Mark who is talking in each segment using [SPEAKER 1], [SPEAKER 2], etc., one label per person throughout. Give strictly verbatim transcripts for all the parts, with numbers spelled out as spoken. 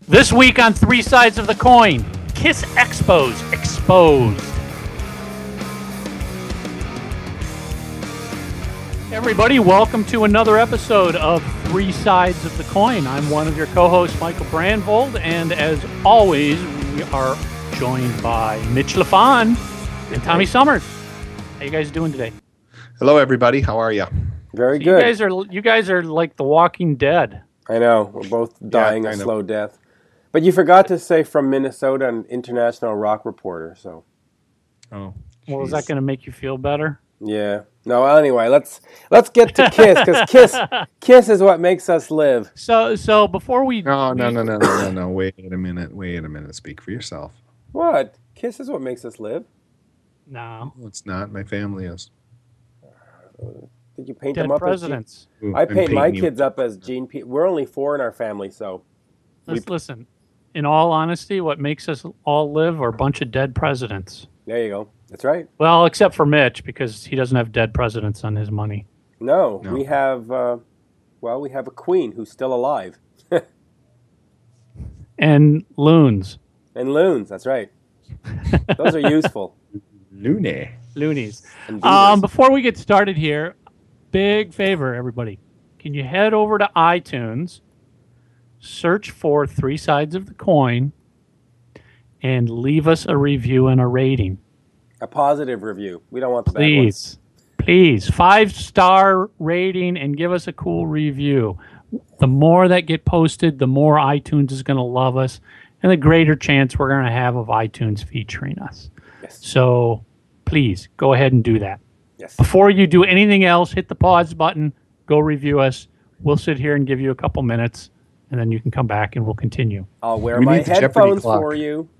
[SPEAKER 1] This week on Three Sides of the Coin, Kiss Expos exposed. Everybody, welcome to another episode of Three Sides of the Coin. I'm one of your co-hosts, Michael Brandvold, and as always, we are joined by Mitch LaFon and Tommy Summers. How you guys doing today?
[SPEAKER 2] Hello, everybody. How are you?
[SPEAKER 3] Very
[SPEAKER 1] so
[SPEAKER 3] good.
[SPEAKER 1] You guys are you guys are like The Walking Dead.
[SPEAKER 3] I know. We're both dying
[SPEAKER 2] yeah,
[SPEAKER 3] a slow death. But you forgot to say from Minnesota, an international rock reporter. So,
[SPEAKER 2] oh,
[SPEAKER 1] well, is that going to make you feel better?
[SPEAKER 3] Yeah. No. Well, anyway, let's let's get to Kiss because Kiss Kiss is what makes us live.
[SPEAKER 1] So so before we
[SPEAKER 2] no no no no no no no wait a minute wait a minute speak for yourself.
[SPEAKER 3] What? Kiss is what makes us live.
[SPEAKER 1] No,
[SPEAKER 2] well, it's not. My family is.
[SPEAKER 3] Did you paint
[SPEAKER 1] Dead
[SPEAKER 3] them up
[SPEAKER 1] presidents?
[SPEAKER 3] As Gene... I paint my
[SPEAKER 2] you.
[SPEAKER 3] kids up as Gene P. We're only four in our family, so.
[SPEAKER 1] Let's we... listen. In all honesty, what makes us all live are a bunch of dead presidents.
[SPEAKER 3] There you go. That's right.
[SPEAKER 1] Well, except for Mitch, because he doesn't have dead presidents on his money.
[SPEAKER 3] No,
[SPEAKER 2] no.
[SPEAKER 3] we have, uh, well, we have a queen who's still alive.
[SPEAKER 1] And loons.
[SPEAKER 3] And loons, that's right. Those are useful.
[SPEAKER 2] Loony.
[SPEAKER 1] Loonies. Um, before we get started here, big favor, everybody. Can you head over to iTunes, search for Three Sides of the Coin, and leave us a review and a rating.
[SPEAKER 3] A positive review. We don't want the bad
[SPEAKER 1] Please.
[SPEAKER 3] ones.
[SPEAKER 1] Please. Five-star rating and give us a cool review. The more that get posted, the more iTunes is going to love us, and the greater chance we're going to have of iTunes featuring us.
[SPEAKER 3] Yes.
[SPEAKER 1] So please go ahead and do that.
[SPEAKER 3] Yes.
[SPEAKER 1] Before you do anything else, hit the pause button, go review us. We'll sit here and give you a couple minutes, and then you can come back and we'll continue.
[SPEAKER 3] I'll wear
[SPEAKER 2] we
[SPEAKER 3] my headphones for you.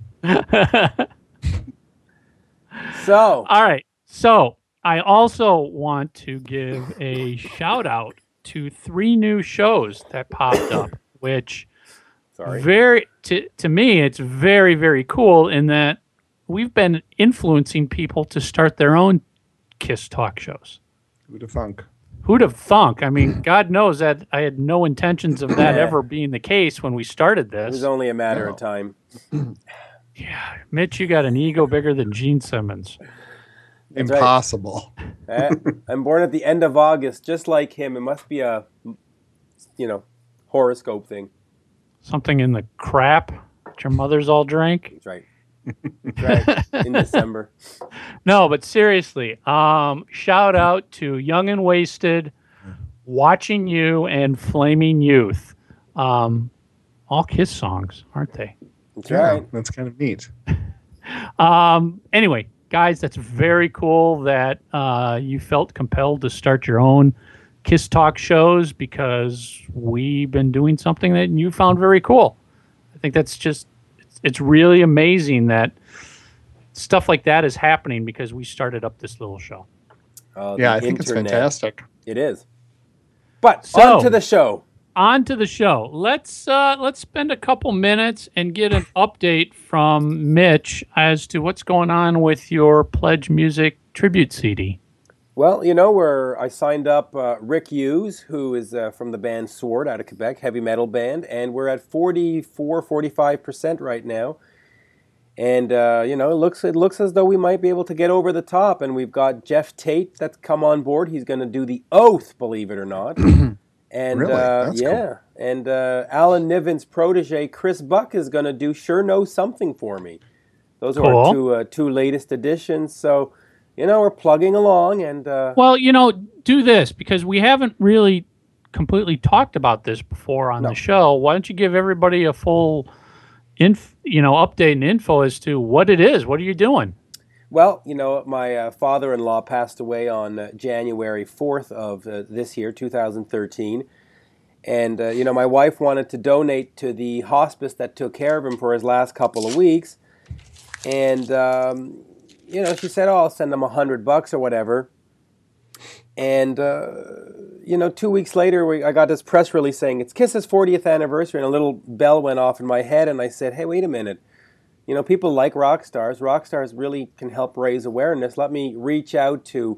[SPEAKER 3] So.
[SPEAKER 1] All right. So I also want to give a shout out to three new shows that popped up, which
[SPEAKER 3] Sorry.
[SPEAKER 1] very to, to me, it's very, very cool in that we've been influencing people to start their own Kiss talk shows.
[SPEAKER 2] Who'd have thunk?
[SPEAKER 1] Who'd have thunk? I mean, God knows that I had no intentions of that ever being the case when we started this.
[SPEAKER 3] It was only a matter
[SPEAKER 2] No.
[SPEAKER 3] of time.
[SPEAKER 1] Yeah, Mitch, you got an ego bigger than Gene Simmons.
[SPEAKER 3] That's
[SPEAKER 2] Impossible.
[SPEAKER 3] Right. I'm born at the end of August, just like him. It must be a, you know, horoscope thing.
[SPEAKER 1] Something in the crap that your mother's all drank.
[SPEAKER 3] That's right. That's right. In December.
[SPEAKER 1] No, but seriously, um, shout out to Young and Wasted, Watching You, and Flaming Youth. Um, all Kiss songs, aren't they?
[SPEAKER 3] That's
[SPEAKER 2] Yeah,
[SPEAKER 3] right.
[SPEAKER 2] that's kind of neat.
[SPEAKER 1] Um, anyway, guys, that's very cool that uh, you felt compelled to start your own Kiss Talk shows because we've been doing something that you found very cool. I think that's just, it's, it's really amazing that stuff like that is happening because we started up this little show.
[SPEAKER 3] Uh,
[SPEAKER 2] Yeah,
[SPEAKER 3] the
[SPEAKER 2] I think
[SPEAKER 3] internet.
[SPEAKER 2] it's fantastic.
[SPEAKER 3] It is. But
[SPEAKER 1] So-
[SPEAKER 3] on to the show.
[SPEAKER 1] On to the show. Let's uh, let's spend a couple minutes and get an update from Mitch as to what's going on with your Pledge Music tribute C D.
[SPEAKER 3] Well, you know, where I signed up uh, Rick Hughes, who is uh, from the band Sword out of Quebec, heavy metal band, and we're at forty-four, forty-five percent right now. And, uh, you know, it looks it looks as though we might be able to get over the top. And we've got Jeff Tate that's come on board. He's going to do the Oath, believe it or not. And
[SPEAKER 2] Really?
[SPEAKER 3] uh,
[SPEAKER 2] That's
[SPEAKER 3] yeah,
[SPEAKER 2] cool.
[SPEAKER 3] and uh, Alan Niven's protege, Chris Buck, is going to do Sure Know Something for me. Those are
[SPEAKER 1] Cool.
[SPEAKER 3] our two, uh, two latest additions. So, you know, we're plugging along. And uh,
[SPEAKER 1] Well, you know, do this because we haven't really completely talked about this before on
[SPEAKER 3] No.
[SPEAKER 1] the show. Why don't you give everybody a full, inf- you know, update and info as to what it is? What are you doing?
[SPEAKER 3] Well, you know, my uh, father-in-law passed away on uh, January fourth of uh, this year, two thousand thirteen. And, uh, you know, my wife wanted to donate to the hospice that took care of him for his last couple of weeks. And, um, you know, she said, oh, I'll send him a hundred bucks or whatever. And, uh, you know, two weeks later, we, I got this press release saying it's Kiss's fortieth anniversary, and a little bell went off in my head, and I said, hey, wait a minute. You know, people like rock stars. Rock stars really can help raise awareness. Let me reach out to,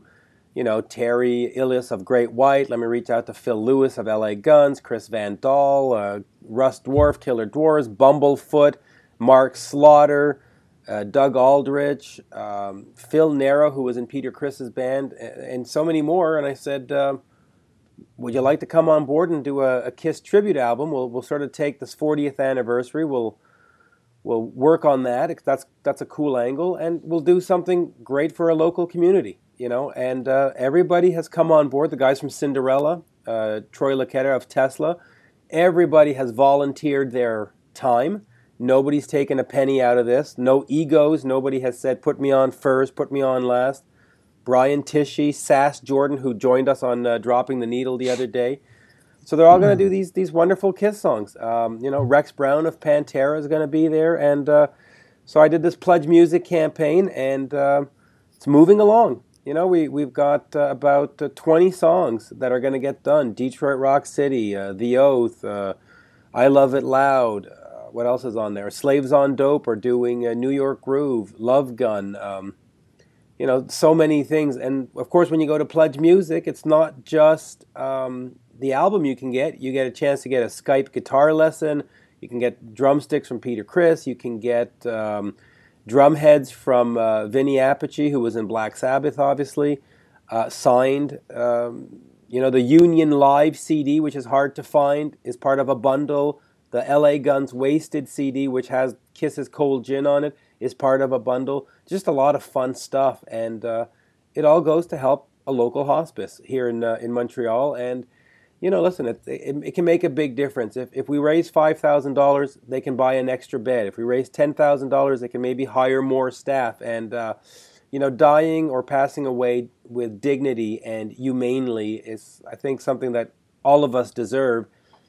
[SPEAKER 3] you know, Terry Illies of Great White. Let me reach out to Phil Lewis of L A Guns, Chris Van Dahl, uh, Russ Dwarf, Killer Dwarves, Bumblefoot, Mark Slaughter, uh, Doug Aldrich, um, Phil Nero, who was in Peter Chris's band, and, and so many more. And I said, uh, would you like to come on board and do a, a Kiss tribute album? We'll we'll sort of take this fortieth anniversary. We'll we'll work on that. That's that's a cool angle, and we'll do something great for a local community. You know, and uh, everybody has come on board. The guys from Cinderella, uh, Troy Laketta of Tesla, everybody has volunteered their time. Nobody's taken a penny out of this. No egos. Nobody has said, put me on first, put me on last. Brian Tishy, Sass Jordan, who joined us on uh, Dropping the Needle the other day. So they're all going to do these these wonderful Kiss songs. Um, you know, Rex Brown of Pantera is going to be there. And uh, so I did this Pledge Music campaign, and uh, it's moving along. You know, we, we've got uh, about uh, twenty songs that are going to get done. Detroit Rock City, uh, The Oath, uh, I Love It Loud. Uh, what else is on there? Slaves on Dope are doing uh, New York Groove, Love Gun. Um, you know, so many things. And, of course, when you go to Pledge Music, it's not just um, the album you can get. You get a chance to get a Skype guitar lesson. You can get drumsticks from Peter Criss. You can get... Um, drum heads from uh, Vinny Appice, who was in Black Sabbath, obviously, uh, signed. Um, you know, the Union Live C D, which is hard to find, is part of a bundle. The L A Guns Wasted C D, which has Kiss's Cold Gin on it, is part of a bundle. Just a lot of fun stuff, and uh, it all goes to help a local hospice here in uh, in Montreal. And you know, listen, it, it, it can make a big difference. If if we raise five thousand dollars, they can buy an extra bed. If we raise ten thousand dollars, they can maybe hire more staff. And, uh, you know, dying or passing away with dignity and humanely is, I think, something that all of us deserve.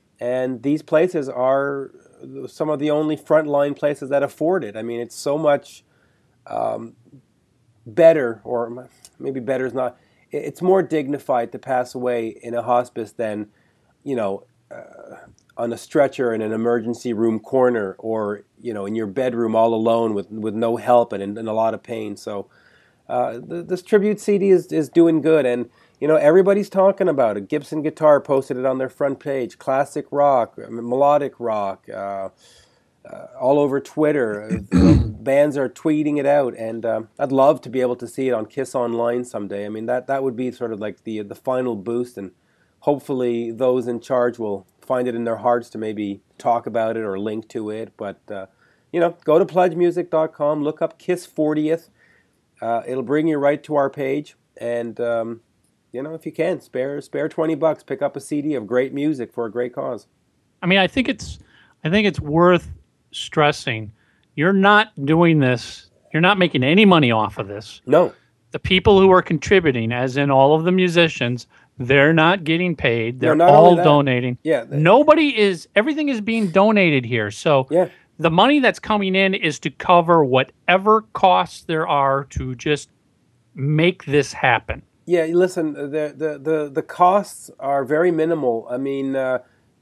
[SPEAKER 3] And these places are some of the only frontline places that afford it. I mean, it's so much um, better, or maybe better is not... It's more dignified to pass away in a hospice than, you know, uh, on a stretcher in an emergency room corner, or, you know, in your bedroom all alone with, with no help and in, in a lot of pain. So uh, th- this tribute C D is, is doing good. And, you know, everybody's talking about it. Gibson Guitar posted it on their front page. Classic rock, melodic rock, uh, uh, all over Twitter. Bands are tweeting it out, and um, I'd love to be able to see it on Kiss Online someday. I mean, that, that would be sort of like the the final boost, and hopefully those in charge will find it in their hearts to maybe talk about it or link to it. But, uh, you know, go to pledge music dot com, look up Kiss fortieth. Uh, it'll bring you right to our page, and, um, you know, if you can, spare spare twenty bucks, pick up a C D of great music for a great cause.
[SPEAKER 1] I mean, I think it's I think it's worth stressing. You're not doing this. You're not making any money off of this.
[SPEAKER 3] No.
[SPEAKER 1] The people who are contributing, as in all of the musicians, they're not getting paid. They're
[SPEAKER 3] no,
[SPEAKER 1] all donating.
[SPEAKER 3] Yeah. They,
[SPEAKER 1] Nobody is, everything is being donated here. So
[SPEAKER 3] yeah.
[SPEAKER 1] the money that's coming in is to cover whatever costs there are to just make this happen.
[SPEAKER 3] Yeah, listen, the the the, the costs are very minimal. I mean, uh,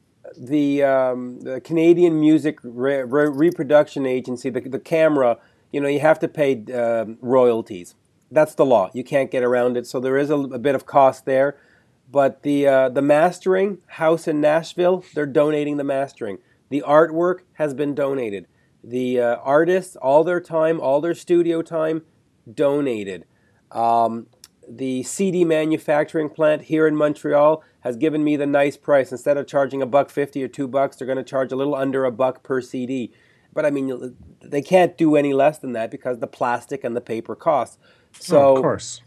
[SPEAKER 3] The, um, the Canadian Music Re- Re- Reproduction Agency, the, the camera, you know, you have to pay uh, royalties. That's the law. You can't get around it. So there is a, a bit of cost there. But the uh, the mastering house in Nashville, they're donating the mastering. The artwork has been donated. The uh, artists, all their time, all their studio time, donated. Um, the C D manufacturing plant here in Montreal has given me the nice price. Instead of charging a buck fifty or two bucks, they're going to charge a little under a buck per C D. But I mean, they can't do any less than that because the plastic and the paper costs. So,
[SPEAKER 2] oh, of course.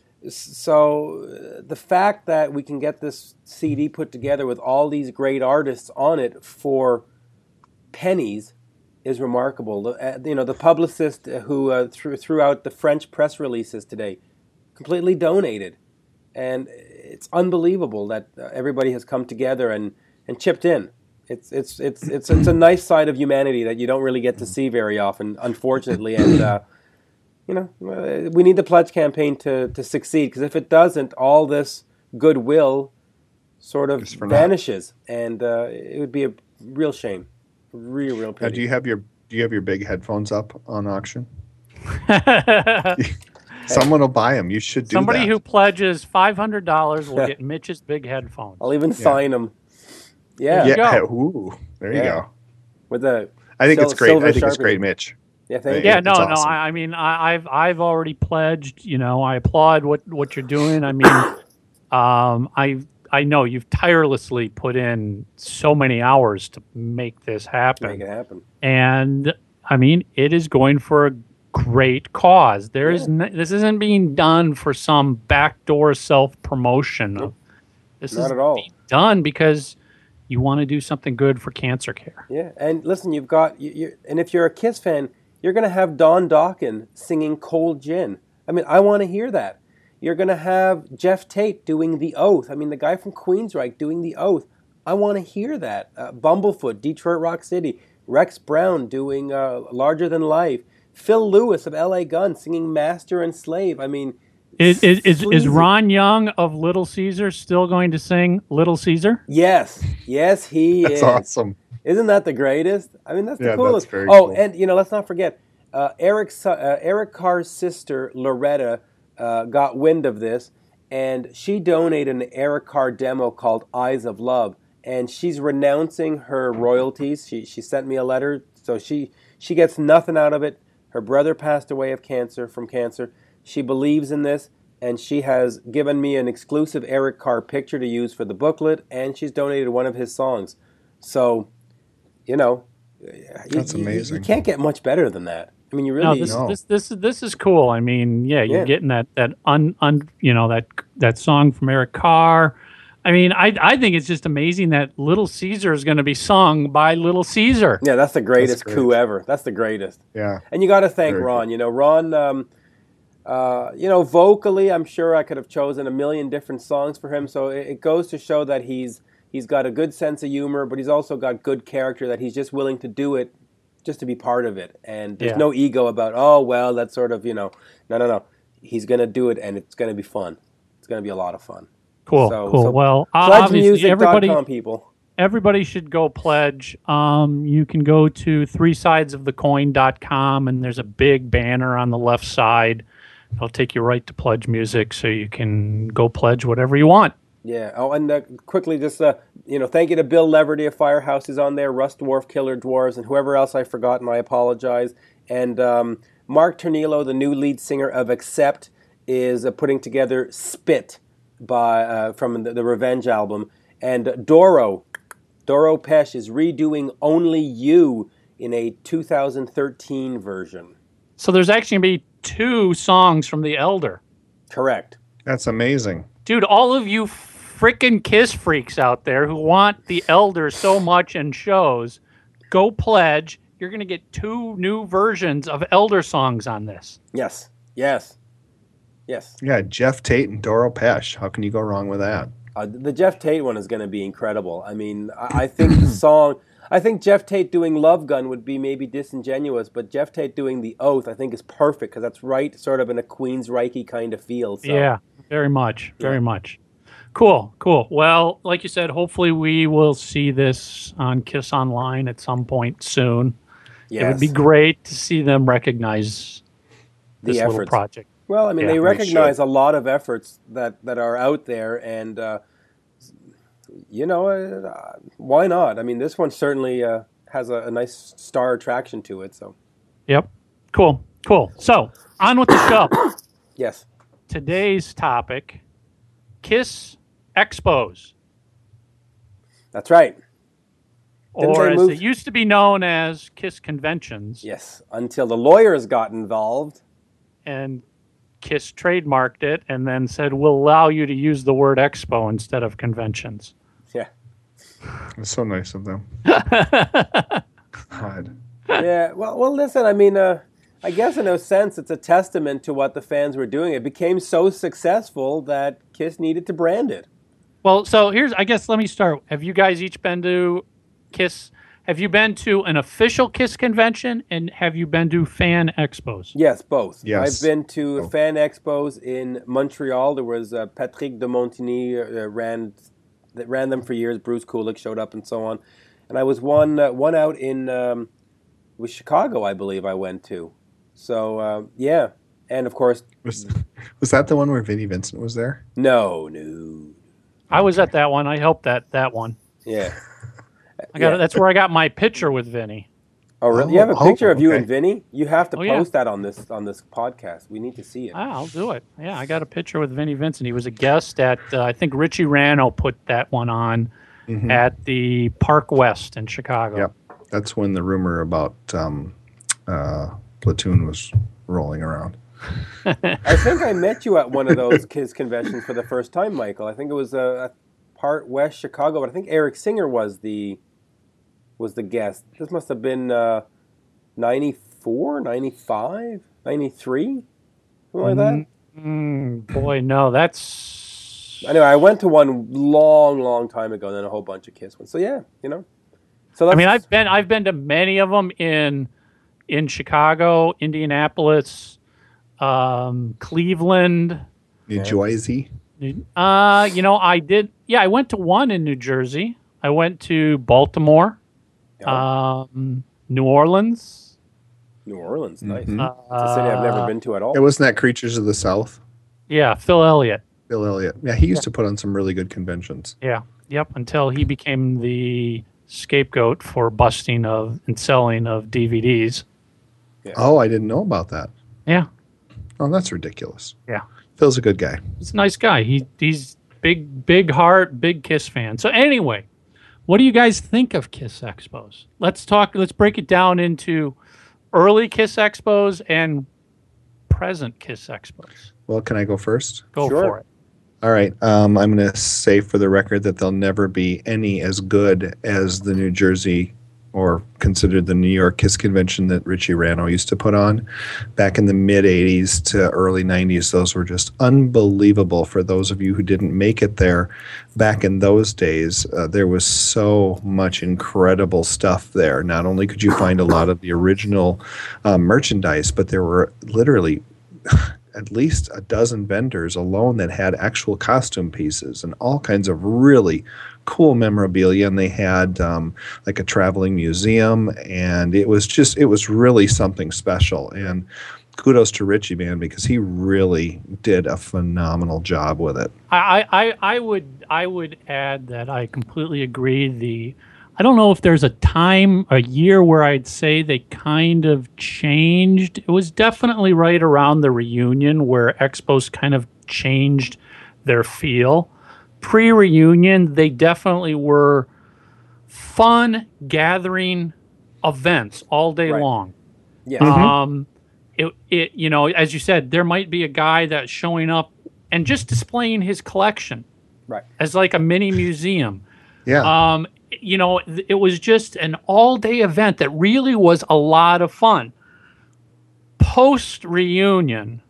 [SPEAKER 3] So the fact that we can get this C D put together with all these great artists on it for pennies is remarkable. Uh, you know, the publicist who uh, threw, threw out the French press releases today completely donated. And it's unbelievable that uh, everybody has come together and, and chipped in. It's it's it's it's it's a nice side of humanity that you don't really get to see very often, unfortunately. And uh, you know, uh, we need the pledge campaign to to succeed, because if it doesn't, all this goodwill sort of vanishes, now. and uh, it would be a real shame, real real pity.
[SPEAKER 2] Now, do you have your do you have your big headphones up on auction? Someone will buy them. You should do
[SPEAKER 1] Somebody
[SPEAKER 2] that.
[SPEAKER 1] who pledges five hundred dollars will get Mitch's big headphones.
[SPEAKER 3] I'll even
[SPEAKER 2] Yeah.
[SPEAKER 3] sign them. Yeah.
[SPEAKER 1] There you
[SPEAKER 2] yeah.
[SPEAKER 1] go.
[SPEAKER 2] Ooh, there you
[SPEAKER 3] Yeah.
[SPEAKER 2] go.
[SPEAKER 3] With the
[SPEAKER 2] I think
[SPEAKER 3] sil-
[SPEAKER 2] it's great.
[SPEAKER 3] silver
[SPEAKER 2] I think it's
[SPEAKER 3] Sharpie.
[SPEAKER 2] great, Mitch.
[SPEAKER 3] Yeah, thank
[SPEAKER 1] Yeah,
[SPEAKER 3] you.
[SPEAKER 2] It's
[SPEAKER 1] no, no.
[SPEAKER 2] awesome.
[SPEAKER 1] I, I mean, I, I've I've already pledged. You know, I applaud what, what you're doing. I mean, um, I I know you've tirelessly put in so many hours to make this happen,
[SPEAKER 3] Make it happen.
[SPEAKER 1] and I mean, it is going for a great cause. There is
[SPEAKER 3] Yeah.
[SPEAKER 1] n- this isn't being done for some backdoor self promotion.
[SPEAKER 3] Nope.
[SPEAKER 1] This
[SPEAKER 3] Not
[SPEAKER 1] is
[SPEAKER 3] at all.
[SPEAKER 1] being done because you want to do something good for cancer care.
[SPEAKER 3] Yeah, and listen, you've got you, you, and if you're a Kiss fan, you're going to have Don Dokken singing "Cold Gin." I mean, I want to hear that. You're going to have Jeff Tate doing "The Oath." I mean, the guy from Queensryche doing "The Oath." I want to hear that. Uh, Bumblefoot, Detroit Rock City. Rex Brown doing uh, "Larger Than Life." Phil Lewis of L A Gun singing "Master and Slave." I mean,
[SPEAKER 1] Is is, is, is
[SPEAKER 3] sleazy.
[SPEAKER 1] Ron Young of Little Caesar still going to sing Little Caesar?
[SPEAKER 3] Yes, yes, he
[SPEAKER 2] That's
[SPEAKER 3] is.
[SPEAKER 2] awesome.
[SPEAKER 3] Isn't that the greatest? I mean, that's the
[SPEAKER 2] Yeah,
[SPEAKER 3] coolest.
[SPEAKER 2] that's very
[SPEAKER 3] oh,
[SPEAKER 2] cool.
[SPEAKER 3] and you know, let's not forget, uh, Eric's uh, Eric Carr's sister Loretta uh, got wind of this, and she donated an Eric Carr demo called "Eyes of Love," and she's renouncing her royalties. She she sent me a letter, so she she gets nothing out of it. Her brother passed away of cancer from cancer. She believes in this, and she has given me an exclusive Eric Carr picture to use for the booklet, and she's donated one of his songs. So, you know,
[SPEAKER 2] That's
[SPEAKER 3] you, you-
[SPEAKER 2] amazing.
[SPEAKER 3] You can't get much better than that. I mean, you
[SPEAKER 1] No,
[SPEAKER 3] really.
[SPEAKER 1] this
[SPEAKER 2] No.
[SPEAKER 1] this this is this is cool. I mean, yeah, you're
[SPEAKER 3] Yeah.
[SPEAKER 1] getting that that un, un you know that that song from Eric Carr. I mean, I I think it's just amazing that Little Caesar is going to be sung by Little Caesar.
[SPEAKER 3] yeah, that's the greatest
[SPEAKER 2] great.
[SPEAKER 3] coup ever. That's the greatest.
[SPEAKER 2] Yeah.
[SPEAKER 3] And you got to thank
[SPEAKER 2] Very
[SPEAKER 3] Ron. You know, Ron. Um, uh, you know, vocally, I'm sure I could have chosen a million different songs for him. So it, it goes to show that he's he's got a good sense of humor, but he's also got good character. That he's just willing to do it, just to be part of it. And there's
[SPEAKER 1] Yeah.
[SPEAKER 3] no ego about, oh well, that's sort of, you know, no, no, no. He's gonna do it, and it's gonna be fun. It's gonna be a lot of fun.
[SPEAKER 1] Cool,
[SPEAKER 3] So-
[SPEAKER 1] cool.
[SPEAKER 3] so
[SPEAKER 1] well, obviously,
[SPEAKER 3] pledge music dot
[SPEAKER 1] everybody
[SPEAKER 3] com, people.
[SPEAKER 1] everybody should go pledge. Um, you can go to three sides of the coin dot com, and there's a big banner on the left side. It'll take you right to Pledge Music, so you can go pledge whatever you want.
[SPEAKER 3] Yeah. Oh, and uh, quickly, just uh, you know, thank you to Bill Leverty of Firehouse is on there, Rust Dwarf, Killer Dwarves, and whoever else I've forgotten. I apologize. And um, Mark Ternillo, the new lead singer of Accept, is uh, putting together Spit by uh, from the, the Revenge album, and Doro, Doro Pesh is redoing Only You in a two thousand thirteen version.
[SPEAKER 1] So there's actually going to be two songs from The Elder.
[SPEAKER 3] Correct.
[SPEAKER 2] That's amazing.
[SPEAKER 1] Dude, all of you freaking Kiss freaks out there who want The Elder so much in shows, go pledge. You're going to get two new versions of Elder songs on this.
[SPEAKER 3] Yes. Yes. Yes.
[SPEAKER 2] Yeah, Jeff Tate and Doro Pesh. How can you go wrong with that?
[SPEAKER 3] Uh, the Jeff Tate one is going to be incredible. I mean, I, I think the song, I think Jeff Tate doing Love Gun would be maybe disingenuous, but Jeff Tate doing The Oath, I think, is perfect because that's right, sort of in a Queensryche kind of feel. So.
[SPEAKER 1] Yeah, very much, very
[SPEAKER 3] Yeah.
[SPEAKER 1] much. Cool, cool. Well, like you said, hopefully we will see this on Kiss Online at some point soon.
[SPEAKER 3] Yes.
[SPEAKER 1] It would be great to see them recognize
[SPEAKER 3] The
[SPEAKER 1] this little
[SPEAKER 3] efforts.
[SPEAKER 1] project.
[SPEAKER 3] Well, I mean,
[SPEAKER 1] Yeah,
[SPEAKER 3] they
[SPEAKER 1] they
[SPEAKER 3] recognize a lot of efforts that, that are out there, and uh, you know, uh, why not? I mean, this one certainly uh, has a, a nice star attraction to it. So,
[SPEAKER 1] Yep. Cool, cool. So, on with the show.
[SPEAKER 3] yes,
[SPEAKER 1] Today's topic, Kiss Expos,
[SPEAKER 3] that's right. Didn't
[SPEAKER 1] or
[SPEAKER 3] they
[SPEAKER 1] as
[SPEAKER 3] move-
[SPEAKER 1] it used to be known as Kiss Conventions,
[SPEAKER 3] Yes, until the lawyers got involved.
[SPEAKER 1] and Kiss trademarked it and then said, we'll allow you to use the word expo instead of conventions.
[SPEAKER 3] Yeah.
[SPEAKER 2] It's so nice of them. God.
[SPEAKER 3] Yeah, well, well, listen. I mean, uh, I guess in a sense, it's a testament to what the fans were doing. It became so successful that Kiss needed to brand it.
[SPEAKER 1] Well, so here's, I guess, let me start. Have you guys each been to Kiss? Have you been to an official Kiss convention, and have you been to fan expos?
[SPEAKER 3] Yes, both.
[SPEAKER 2] Yes.
[SPEAKER 3] I've been to
[SPEAKER 2] Oh.
[SPEAKER 3] fan expos in Montreal. There was uh, Patrick de Montigny uh, ran that ran them for years. Bruce Kulick showed up and so on. And I was one uh, one out in um, it was Chicago, I believe. I went to. So uh, yeah, and of course,
[SPEAKER 2] Was, was that the one where Vinnie Vincent was there?
[SPEAKER 3] no, no,
[SPEAKER 1] I was at that one. I helped that that one.
[SPEAKER 3] yeah.
[SPEAKER 1] I got
[SPEAKER 3] Yeah.
[SPEAKER 1] that's where I got my picture with Vinny.
[SPEAKER 3] Oh, really?
[SPEAKER 2] Oh,
[SPEAKER 3] You have a
[SPEAKER 2] oh,
[SPEAKER 3] picture of you
[SPEAKER 2] okay.
[SPEAKER 3] and Vinny? You have to
[SPEAKER 1] Oh, yeah.
[SPEAKER 3] post that on this on this podcast. We need to see it.
[SPEAKER 1] Ah, I'll do it. Yeah, I got a picture with Vinny Vincent. He was a guest at uh, I think Richie Rano put that one on
[SPEAKER 2] Mhm.
[SPEAKER 1] at the Park West in Chicago.
[SPEAKER 2] Yep. That's when the rumor about um, uh, Platoon was rolling around.
[SPEAKER 3] I think I met you at one of those kids conventions for the first time, Michael. I think it was uh, at Part West Chicago, but I think Eric Singer was the was the guest. This must have been uh, ninety-four, ninety-five, ninety-three, something like that.
[SPEAKER 1] Mm, boy, no, that's
[SPEAKER 3] Anyway, I went to one long, long time ago, and then a whole bunch of Kiss ones. So yeah, you know. So
[SPEAKER 1] I
[SPEAKER 3] that's,
[SPEAKER 1] mean, I've been I've been to many of them in in Chicago, Indianapolis, um, Cleveland.
[SPEAKER 2] New Jersey.
[SPEAKER 1] Uh, you know, I did. Yeah, I went to one in New Jersey. I went to Baltimore,
[SPEAKER 3] oh,
[SPEAKER 1] um, New Orleans.
[SPEAKER 3] New Orleans, nice.
[SPEAKER 2] Mhm.
[SPEAKER 1] Uh,
[SPEAKER 3] It's a city I've never been to at all.
[SPEAKER 2] It wasn't that Creatures of the South.
[SPEAKER 1] Yeah, Phil Elliott.
[SPEAKER 2] Bill Elliott. Yeah, he used to put on some really good conventions.
[SPEAKER 1] Yeah, yep. Until he became the scapegoat for busting of and selling of D V Ds.
[SPEAKER 3] Yeah.
[SPEAKER 2] Oh, I didn't know about that.
[SPEAKER 1] Yeah,
[SPEAKER 2] Oh, that's ridiculous.
[SPEAKER 1] yeah.
[SPEAKER 2] Phil's a good guy.
[SPEAKER 1] He's a nice guy. He he's big big heart, big Kiss fan. So anyway, what do you guys think of Kiss Expos? Let's talk. Let's break it down into early Kiss Expos and present Kiss Expos.
[SPEAKER 2] Well, can I go first?
[SPEAKER 1] Go
[SPEAKER 3] Sure.
[SPEAKER 1] for it.
[SPEAKER 2] All right. Um, I'm going to say for the record that there'll never be any as good as the New Jersey or considered the New York Kiss convention that Richie Rano used to put on back in the mid eighties to early nineties. Those were just unbelievable. For those of you who didn't make it there back in those days, uh, there was so much incredible stuff there. Not only could you find a lot of the original uh, merchandise, but there were literally at least a dozen vendors alone that had actual costume pieces and all kinds of really cool memorabilia. And they had um, like a traveling museum, and it was just, it was really something special. And kudos to Richie, man, because he really did a phenomenal job with it.
[SPEAKER 1] I, I, I would I would add that I completely agree. The I don't know if there's a time, a year where I'd say they kind of changed. It was definitely right around the reunion where Expos kind of changed their feel. Pre-reunion, they definitely were fun gathering events all day
[SPEAKER 3] Right.
[SPEAKER 1] long.
[SPEAKER 3] Yeah.
[SPEAKER 1] Um, it, it, you know, as you said, there might be a guy that's showing up and just displaying his collection
[SPEAKER 3] Right.
[SPEAKER 1] as like a mini museum.
[SPEAKER 2] Yeah.
[SPEAKER 1] Um, you know, th- it was just an all-day event that really was a lot of fun. Post reunion,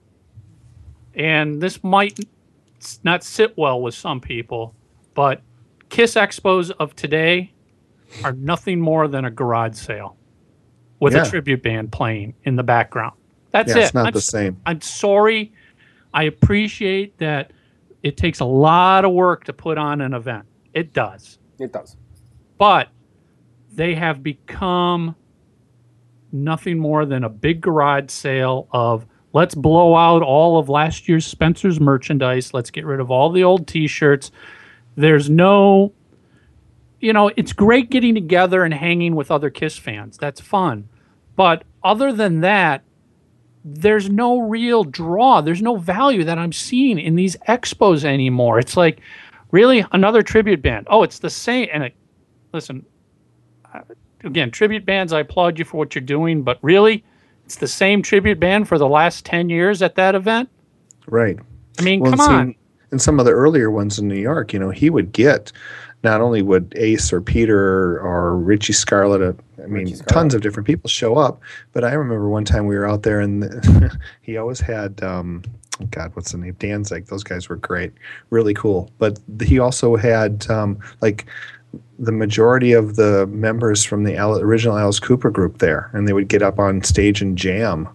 [SPEAKER 1] and this might s- not sit well with some people, but Kiss Expos of today are nothing more than a garage sale with
[SPEAKER 2] Yeah.
[SPEAKER 1] a tribute band playing in the background. That's
[SPEAKER 2] yeah,
[SPEAKER 1] it.
[SPEAKER 2] it's not
[SPEAKER 1] I'm
[SPEAKER 2] the
[SPEAKER 1] s-
[SPEAKER 2] same.
[SPEAKER 1] I'm sorry. I appreciate that it takes a lot of work to put on an event. It does.
[SPEAKER 3] It does.
[SPEAKER 1] But they have become nothing more than a big garage sale of let's blow out all of last year's Spencer's merchandise. Let's get rid of all the old T-shirts. There's no, you know, it's great getting together and hanging with other Kiss fans. That's fun. But other than that, there's no real draw. There's no value that I'm seeing in these expos anymore. It's like, really, another tribute band. Oh, it's the same. And it, listen, uh, again, tribute bands, I applaud you for what you're doing, but really, it's the same tribute band for the last ten years at that event?
[SPEAKER 2] Right.
[SPEAKER 1] I mean,
[SPEAKER 2] Well,
[SPEAKER 1] come
[SPEAKER 2] and see,
[SPEAKER 1] on.
[SPEAKER 2] in some of the earlier ones in New York, you know, he would get not only would Ace or Peter or Richie Scarlett, uh, I mean,
[SPEAKER 3] Richie Scarlett.
[SPEAKER 2] tons of different people show up. But I remember one time we were out there and he always had, um, oh God, what's the name? Danzig. Those guys were great, really cool. But he also had um, like the majority of the members from the Al- original Alice Cooper group there, and they would get up on stage and jam.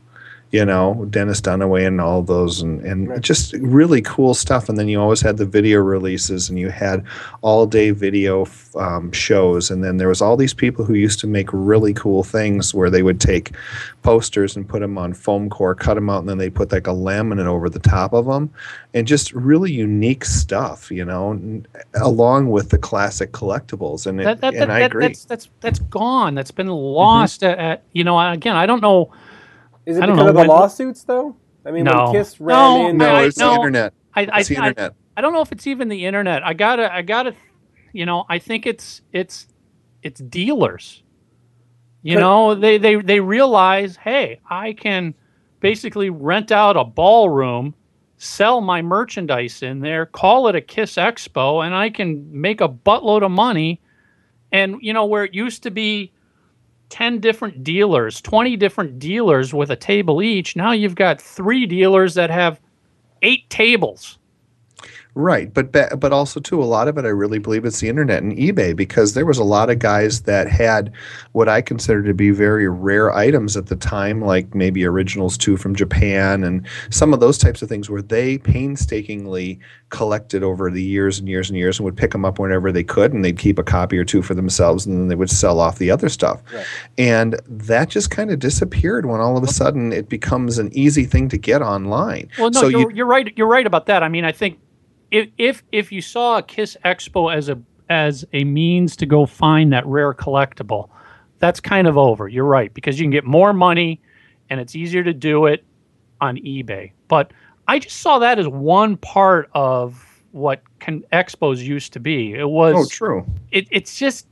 [SPEAKER 2] you know, Dennis Dunaway and all those, and, and
[SPEAKER 3] Right.
[SPEAKER 2] just really cool stuff. And then you always had the video releases, and you had all day video um, shows. And then there was all these people who used to make really cool things where they would take posters and put them on foam core, cut them out, and then they put like a laminate over the top of them, and just really unique stuff, you know, n- along with the classic collectibles. And, it,
[SPEAKER 1] That, that,
[SPEAKER 2] and
[SPEAKER 1] that,
[SPEAKER 2] I
[SPEAKER 1] that,
[SPEAKER 2] agree.
[SPEAKER 1] that's that's that's gone. That's been lost. At, at you know, again, I don't know.
[SPEAKER 3] Is it
[SPEAKER 1] I don't
[SPEAKER 3] because
[SPEAKER 1] know
[SPEAKER 3] of the
[SPEAKER 1] when-
[SPEAKER 3] lawsuits, though? I mean,
[SPEAKER 1] No.
[SPEAKER 3] when Kiss ran
[SPEAKER 1] No,
[SPEAKER 3] in,
[SPEAKER 2] no,
[SPEAKER 1] I-
[SPEAKER 2] it's
[SPEAKER 1] no,
[SPEAKER 2] the internet.
[SPEAKER 1] I, I,
[SPEAKER 2] It's the
[SPEAKER 1] I-
[SPEAKER 2] internet.
[SPEAKER 1] I don't know if it's even the internet. I gotta, I gotta, you know, I think it's it's it's dealers. You
[SPEAKER 3] Could-
[SPEAKER 1] know, they they they realize, hey, I can basically rent out a ballroom, sell my merchandise in there, call it a Kiss Expo, and I can make a buttload of money. And you know, where it used to be ten different dealers, twenty different dealers with a table each, now you've got three dealers that have eight tables.
[SPEAKER 2] Right, but ba- but also too, a lot of it I really believe it's the internet and eBay, because there was a lot of guys that had what I consider to be very rare items at the time, like maybe originals too from Japan and some of those types of things, where they painstakingly collected over the years and years and years and would pick them up whenever they could, and they'd keep a copy or two for themselves, and then they would sell off the other stuff.
[SPEAKER 3] Right.
[SPEAKER 2] And that just kind of disappeared when all of a sudden it becomes an easy thing to get online.
[SPEAKER 1] Well, no,
[SPEAKER 2] so
[SPEAKER 1] you're,
[SPEAKER 2] you
[SPEAKER 1] you're right. You're right about that. I mean, I think if if if you saw a Kiss Expo as a as a means to go find that rare collectible, that's kind of over. You're right, because you can get more money, and it's easier to do it on eBay. But I just saw that as one part of what con- expos used to be. It was.
[SPEAKER 2] oh, true.
[SPEAKER 1] It, it's just.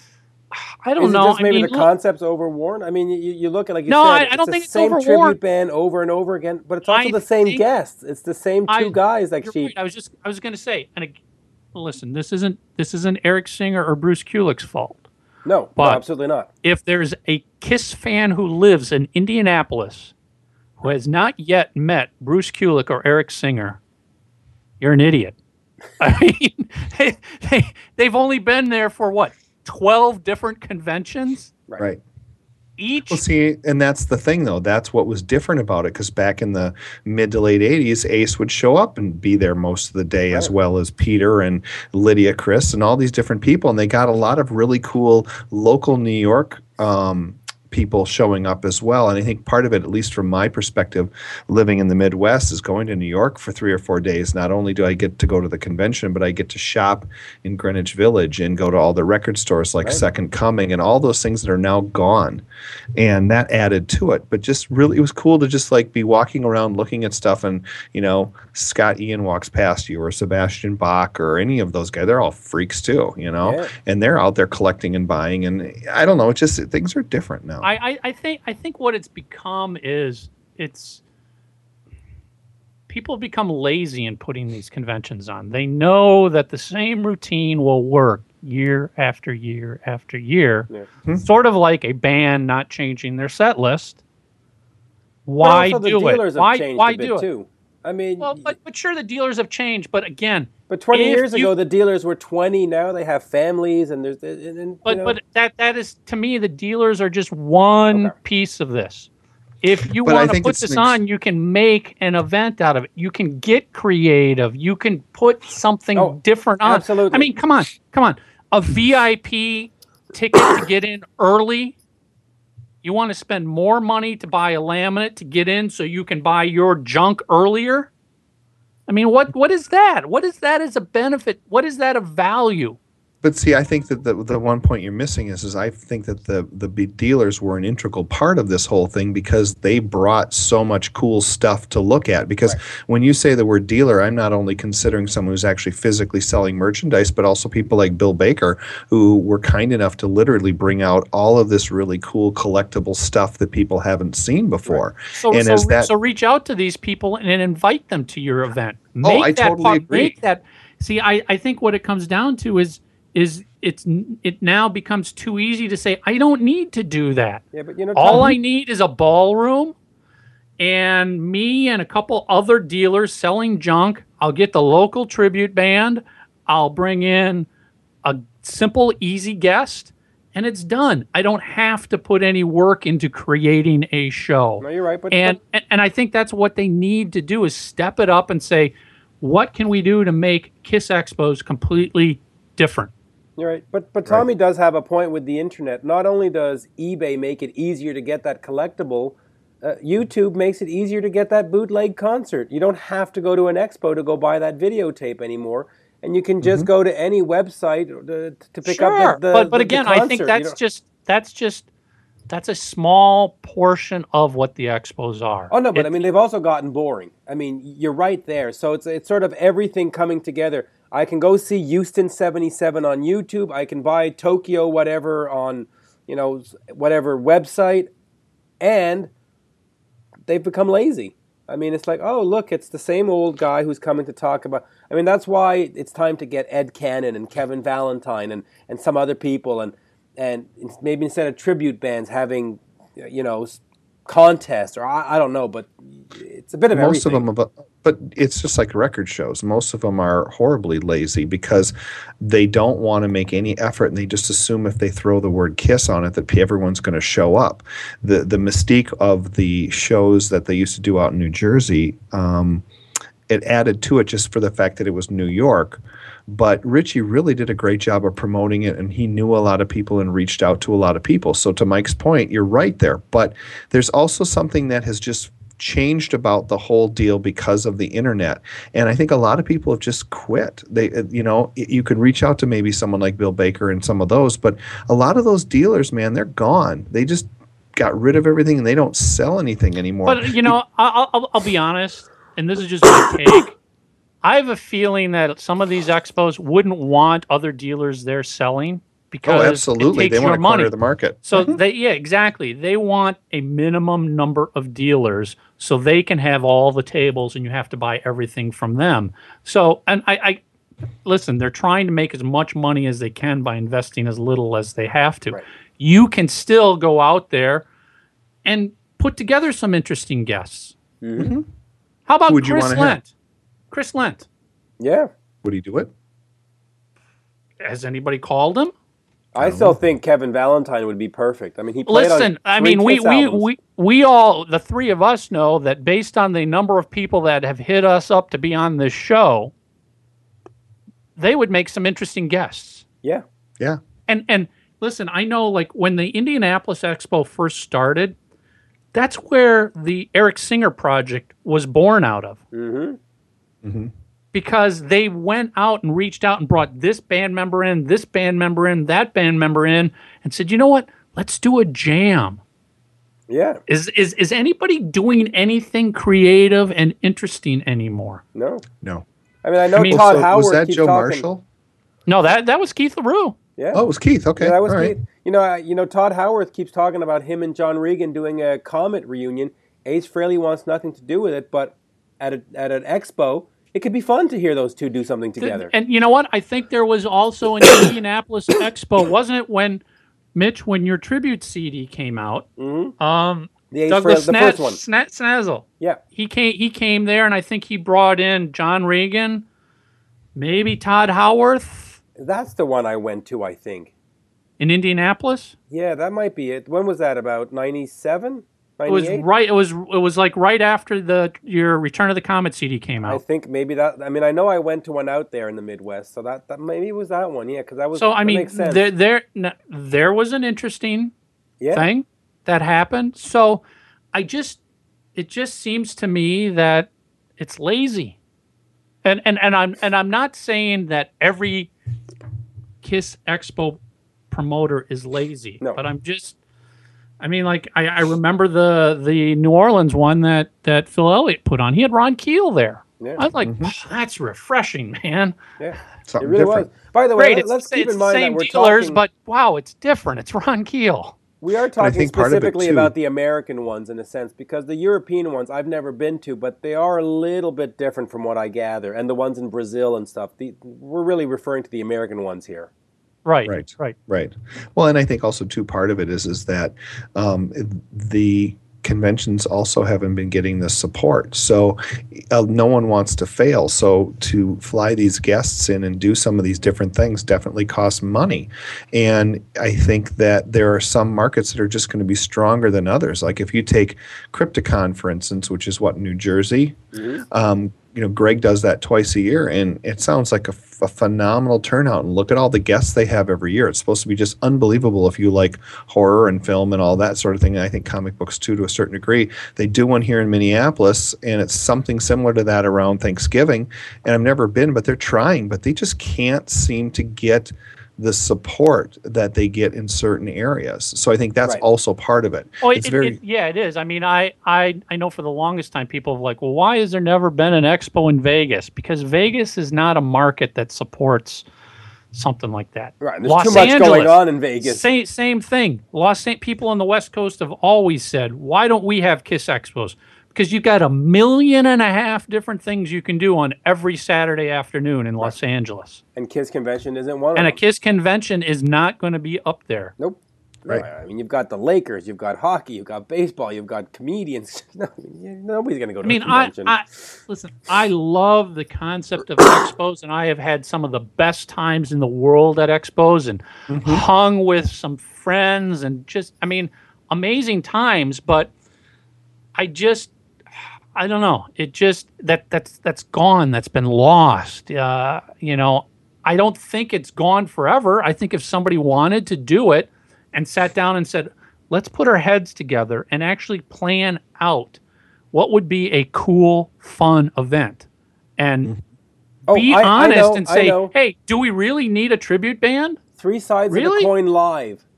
[SPEAKER 1] I don't
[SPEAKER 3] Is
[SPEAKER 1] know.
[SPEAKER 3] it just maybe
[SPEAKER 1] I mean,
[SPEAKER 3] the
[SPEAKER 1] look-
[SPEAKER 3] concept's overworn? I mean, you, you look at like you
[SPEAKER 1] No,
[SPEAKER 3] said,
[SPEAKER 1] I- I
[SPEAKER 3] it's
[SPEAKER 1] don't
[SPEAKER 3] the
[SPEAKER 1] think it's
[SPEAKER 3] same
[SPEAKER 1] overworn.
[SPEAKER 3] tribute band over and over again, but it's also
[SPEAKER 1] I
[SPEAKER 3] the same
[SPEAKER 1] think-
[SPEAKER 3] guests. It's the same two
[SPEAKER 1] I-
[SPEAKER 3] guys that
[SPEAKER 1] You're
[SPEAKER 3] she.
[SPEAKER 1] right. I was just I was going to say, and ag- listen, this isn't this isn't Eric Singer or Bruce Kulick's fault.
[SPEAKER 3] No, no,
[SPEAKER 1] But-
[SPEAKER 3] absolutely not.
[SPEAKER 1] If there's a Kiss fan who lives in Indianapolis who has not yet met Bruce Kulick or Eric Singer, you're an idiot. I mean, they, they they've only been there for what, twelve different conventions
[SPEAKER 2] Right.
[SPEAKER 1] each.
[SPEAKER 2] Well, see, and that's the thing, though. That's what was different about it, because back in the mid to late eighties, Ace would show up and be there most of the day, as
[SPEAKER 3] Right.
[SPEAKER 2] well as Peter and Lydia Chris and all these different people. And they got a lot of really cool local New York um, people showing up as well. And I think part of it, at least from my perspective, living in the Midwest, is going to New York for three or four days. Not only do I get to go to the convention, but I get to shop in Greenwich Village and go to all the record stores like
[SPEAKER 3] Right.
[SPEAKER 2] Second Coming and all those things that are now gone. And that added to it. But just really, it was cool to just like be walking around looking at stuff, and, you know, Scott Ian walks past you, or Sebastian Bach, or any of those guys. They're all freaks too, you know,
[SPEAKER 3] Yeah.
[SPEAKER 2] and they're out there collecting and buying. And I don't know, it just, things are different now.
[SPEAKER 1] I, I, I think I think what it's become is it's people have become lazy in putting these conventions on. They know that the same routine will work year after year after year.
[SPEAKER 3] Yeah.
[SPEAKER 2] Hmm.
[SPEAKER 1] Sort of like a band not changing their set list.
[SPEAKER 3] But
[SPEAKER 1] Why
[SPEAKER 3] also the
[SPEAKER 1] do
[SPEAKER 3] dealers
[SPEAKER 1] it?
[SPEAKER 3] have
[SPEAKER 1] Why
[SPEAKER 3] changed
[SPEAKER 1] why
[SPEAKER 3] a bit
[SPEAKER 1] do it?
[SPEAKER 3] too. I mean,
[SPEAKER 1] Well, but, but sure, the dealers have changed. But again,
[SPEAKER 3] but twenty
[SPEAKER 1] if
[SPEAKER 3] years
[SPEAKER 1] you-
[SPEAKER 3] ago, the dealers were twenty. Now they have families, and there's and, and,
[SPEAKER 1] But
[SPEAKER 3] you know,
[SPEAKER 1] but that that is, to me, the dealers are just one
[SPEAKER 3] Okay.
[SPEAKER 1] piece of this. If you
[SPEAKER 2] But I
[SPEAKER 1] want to
[SPEAKER 2] think
[SPEAKER 1] put
[SPEAKER 2] it's
[SPEAKER 1] this
[SPEAKER 2] an ex-
[SPEAKER 1] on, you can make an event out of it. You can get creative. You can put something
[SPEAKER 3] Oh,
[SPEAKER 1] different on.
[SPEAKER 3] absolutely.
[SPEAKER 1] I mean, come on, come on. A V I P ticket to get in early. You want to spend more money to buy a laminate to get in so you can buy your junk earlier? I mean, what what is that? What is that as a benefit? What is that of value?
[SPEAKER 2] But see, I think that the the one point you're missing is, is I think that the the big dealers were an integral part of this whole thing, because they brought so much cool stuff to look at. Because
[SPEAKER 3] Right.
[SPEAKER 2] when you say the word dealer, I'm not only considering someone who's actually physically selling merchandise, but also people like Bill Baker, who were kind enough to literally bring out all of this really cool collectible stuff that people haven't seen before.
[SPEAKER 1] So,
[SPEAKER 2] And
[SPEAKER 1] so,
[SPEAKER 2] as that-
[SPEAKER 1] so reach out to these people and invite them to your event.
[SPEAKER 2] Oh,
[SPEAKER 1] Make
[SPEAKER 2] I
[SPEAKER 1] that
[SPEAKER 2] totally
[SPEAKER 1] part-
[SPEAKER 2] agree.
[SPEAKER 1] Make that. See, I, I think what it comes down to is is it's it now becomes too easy to say, I don't need to do that.
[SPEAKER 3] yeah, but you know,
[SPEAKER 1] All
[SPEAKER 3] Tom,
[SPEAKER 1] I need is a ballroom and me and a couple other dealers selling junk. I'll get the local tribute band. I'll bring in a simple, easy guest, and it's done. I don't have to put any work into creating a show.
[SPEAKER 3] No, you're right. But
[SPEAKER 1] and,
[SPEAKER 3] but,
[SPEAKER 1] and I think that's what they need to do is step it up and say, what can we do to make Kiss Expos completely different?
[SPEAKER 3] You're right. But but Tommy
[SPEAKER 2] Right.
[SPEAKER 3] does have a point with the internet. Not only does eBay make it easier to get that collectible, uh, YouTube makes it easier to get that bootleg concert. You don't have to go to an expo to go buy that videotape anymore. And you can just go to any website to, to pick
[SPEAKER 1] Sure,
[SPEAKER 3] up the, the
[SPEAKER 1] but but
[SPEAKER 3] the
[SPEAKER 1] again,
[SPEAKER 3] concert.
[SPEAKER 1] I think
[SPEAKER 3] You
[SPEAKER 1] that's
[SPEAKER 3] don't-
[SPEAKER 1] just that's just that's a small portion of what the expos are.
[SPEAKER 3] Oh no, but
[SPEAKER 1] It-
[SPEAKER 3] I mean they've also gotten boring. I mean you're right there. So it's it's sort of everything coming together. I can go see Houston seventy-seven on YouTube. I can buy Tokyo whatever on, you know, whatever website, and they've become lazy. I mean, it's like, oh look, it's the same old guy who's coming to talk about. I mean, that's why it's time to get Ed Cannon and Kevin Valentine and, and some other people, and and maybe instead of tribute bands having, you know, contests or I, I don't know, but it's a bit of
[SPEAKER 2] Most
[SPEAKER 3] everything.
[SPEAKER 2] of them, have, but it's just like record shows. Most of them are horribly lazy because they don't want to make any effort, and they just assume if they throw the word Kiss on it that everyone's going to show up. The the mystique of the shows that they used to do out in New Jersey, um, it added to it just for the fact that it was New York. But Richie really did a great job of promoting it, and he knew a lot of people and reached out to a lot of people. So to Mike's point, you're right there. But there's also something that has just changed about the whole deal because of the internet, and I think a lot of people have just quit. They, you know, you could reach out to maybe someone like Bill Baker and some of those, but a lot of those dealers, man, they're gone. They just got rid of everything, and they don't sell anything anymore.
[SPEAKER 1] But you know, I'll, I'll I'll be honest, and this is just my take. I have a feeling that some of these expos wouldn't want other dealers there selling because
[SPEAKER 2] oh, absolutely,
[SPEAKER 1] it takes
[SPEAKER 2] they want
[SPEAKER 1] your
[SPEAKER 2] to
[SPEAKER 1] money.
[SPEAKER 2] corner the market.
[SPEAKER 1] So they, yeah, exactly. They want a minimum number of dealers so they can have all the tables, and you have to buy everything from them. So, and I, I listen, they're trying to make as much money as they can by investing as little as they have to.
[SPEAKER 3] Right.
[SPEAKER 1] You can still go out there and put together some interesting guests.
[SPEAKER 3] Mm-hmm.
[SPEAKER 1] How about
[SPEAKER 2] Who would you
[SPEAKER 1] Chris
[SPEAKER 2] wanna have?
[SPEAKER 1] Lent? Chris Lent.
[SPEAKER 3] Yeah,
[SPEAKER 2] Would he do it?
[SPEAKER 1] Has anybody called him?
[SPEAKER 3] I still think Kevin Valentine would be perfect. I mean, he played
[SPEAKER 1] Listen,
[SPEAKER 3] on
[SPEAKER 1] I
[SPEAKER 3] three
[SPEAKER 1] mean, we,
[SPEAKER 3] Kiss
[SPEAKER 1] we,
[SPEAKER 3] albums.
[SPEAKER 1] we, we all, the three of us know that based on the number of people that have hit us up to be on this show, they would make some interesting guests.
[SPEAKER 3] yeah,
[SPEAKER 2] Yeah.
[SPEAKER 1] And and listen, I know like when the Indianapolis Expo first started, that's where the Eric Singer project was born out of.
[SPEAKER 3] mm-hmm.
[SPEAKER 2] Mm-hmm.
[SPEAKER 1] Because they went out and reached out and brought this band member in, this band member in, that band member in, and said, you know what? Let's do a jam.
[SPEAKER 3] yeah,
[SPEAKER 1] Is is is anybody doing anything creative and interesting anymore?
[SPEAKER 3] no.
[SPEAKER 2] No.
[SPEAKER 3] I mean, I know
[SPEAKER 1] I mean-
[SPEAKER 3] Todd
[SPEAKER 2] So
[SPEAKER 3] Howard
[SPEAKER 2] was that
[SPEAKER 3] keeps
[SPEAKER 2] Joe
[SPEAKER 3] talking.
[SPEAKER 2] Marshall?
[SPEAKER 1] No, that that was Keith LaRue.
[SPEAKER 3] Yeah.
[SPEAKER 2] Oh, it was Keith. Okay.
[SPEAKER 3] Yeah, that was
[SPEAKER 2] All right.
[SPEAKER 3] Keith. You know, uh, you know, Todd Howarth keeps talking about him and John Regan doing a Comet reunion. Ace Frehley wants nothing to do with it, but at a, at an expo, it could be fun to hear those two do something together.
[SPEAKER 1] And you know what? I think there was also an Indianapolis Expo, wasn't it? When Mitch, when your tribute C D came out,
[SPEAKER 3] Mhm.
[SPEAKER 1] um,
[SPEAKER 3] The Ace
[SPEAKER 1] Douglas
[SPEAKER 3] Frehley, the
[SPEAKER 1] Sna-
[SPEAKER 3] first one.
[SPEAKER 1] Sna- Snazzle.
[SPEAKER 3] Yeah,
[SPEAKER 1] He came. He came there, and I think he brought in John Regan, maybe Todd Howarth
[SPEAKER 3] that's the one I went to, I think.
[SPEAKER 1] in Indianapolis.
[SPEAKER 3] Yeah, that might be it. When was that? About ninety-seven?
[SPEAKER 1] It was
[SPEAKER 3] ninety-eight?
[SPEAKER 1] right. It was. It was like right after the your Return of the Comet C D came
[SPEAKER 3] I
[SPEAKER 1] out.
[SPEAKER 3] think maybe that. I mean, I know I went to one out there in the Midwest, so that, that maybe it was that one. Yeah, because that was.
[SPEAKER 1] So I
[SPEAKER 3] that
[SPEAKER 1] mean,
[SPEAKER 3] makes sense.
[SPEAKER 1] there there n- there was an interesting
[SPEAKER 3] yeah,
[SPEAKER 1] thing that happened. So I just it just seems to me that it's lazy. And and and I'm and I'm not saying that every Kiss Expo promoter is lazy,
[SPEAKER 3] No.
[SPEAKER 1] but I'm just I mean like I, I remember the the New Orleans one that that Phil Elliott put on. He had Ron Keel there.
[SPEAKER 3] Yeah.
[SPEAKER 1] I was like, "Oh, that's refreshing, man.
[SPEAKER 3] yeah. It
[SPEAKER 2] Something
[SPEAKER 3] really
[SPEAKER 2] different.
[SPEAKER 3] was. By the way,
[SPEAKER 1] Great.
[SPEAKER 3] let-
[SPEAKER 1] It's,
[SPEAKER 3] let's keep
[SPEAKER 1] it's
[SPEAKER 3] in
[SPEAKER 1] the
[SPEAKER 3] mind that
[SPEAKER 1] same
[SPEAKER 3] we're
[SPEAKER 1] dealers,
[SPEAKER 3] talking.
[SPEAKER 1] but wow, it's different. It's Ron Keel.
[SPEAKER 3] We are
[SPEAKER 2] I
[SPEAKER 3] talking
[SPEAKER 2] think part of it,
[SPEAKER 3] specifically
[SPEAKER 2] too-
[SPEAKER 3] about the American ones in a sense, because the European ones I've never been to, but they are a little bit different from what I gather. And the ones in Brazil and stuff, the, we're really referring to the American ones here.
[SPEAKER 1] Right.
[SPEAKER 2] Right.
[SPEAKER 1] Right.
[SPEAKER 2] Right. Well, and I think also too part of it is is that um, the conventions also haven't been getting the support. So uh, no one wants to fail. So to fly these guests in and do some of these different things definitely costs money. And I think that there are some markets that are just going to be stronger than others. Like if you take Crypticon, for instance, which is what, New Jersey, mm-hmm. um, you know, Greg does that twice a year, and it sounds like a, f- a phenomenal turnout. And look at all the guests they have every year. It's supposed to be just unbelievable if you like horror and film and all that sort of thing. And I think comic books, too, to a certain degree. They do one here in Minneapolis, and it's something similar to that around Thanksgiving. And I've never been, but they're trying. But they just can't seem to get the support that they get in certain areas. So I think that's right. also part of it.
[SPEAKER 1] Oh,
[SPEAKER 2] it's
[SPEAKER 1] it,
[SPEAKER 2] very
[SPEAKER 1] it, yeah, it is. I mean, I, I, I know for the longest time people have like, well, why has there never been an expo in Vegas? Because Vegas is not a market that supports something like that.
[SPEAKER 3] Right. There's
[SPEAKER 1] Los
[SPEAKER 3] too much
[SPEAKER 1] Angeles,
[SPEAKER 3] going on in Vegas.
[SPEAKER 1] Same, same thing. Los Angeles, people on the West Coast have always said, why don't we have KISS Expos? Because you've got a million and a half different things you can do on every Saturday afternoon in Los right. Angeles.
[SPEAKER 3] And KISS Convention isn't one of
[SPEAKER 1] and
[SPEAKER 3] them.
[SPEAKER 1] And a KISS Convention is not going to be up there.
[SPEAKER 3] Nope.
[SPEAKER 2] Right.
[SPEAKER 3] I mean, you've got the Lakers, you've got hockey, you've got baseball, you've got comedians. No, nobody's going to go to
[SPEAKER 1] I mean,
[SPEAKER 3] a convention.
[SPEAKER 1] I, I, listen, I love the concept of expos, and I have had some of the best times in the world at expos and mm-hmm. hung with some friends and just, I mean, amazing times, but I just, I don't know. It just that that's that's gone. That's been lost. Uh, you know, I don't think it's gone forever. I think if somebody wanted to do it and sat down and said, "Let's put our heads together and actually plan out what would be a cool, fun event," and oh, be I, honest I know, and say, "Hey, do we really need a tribute band?
[SPEAKER 3] Three sides
[SPEAKER 1] really?
[SPEAKER 3] of the coin live."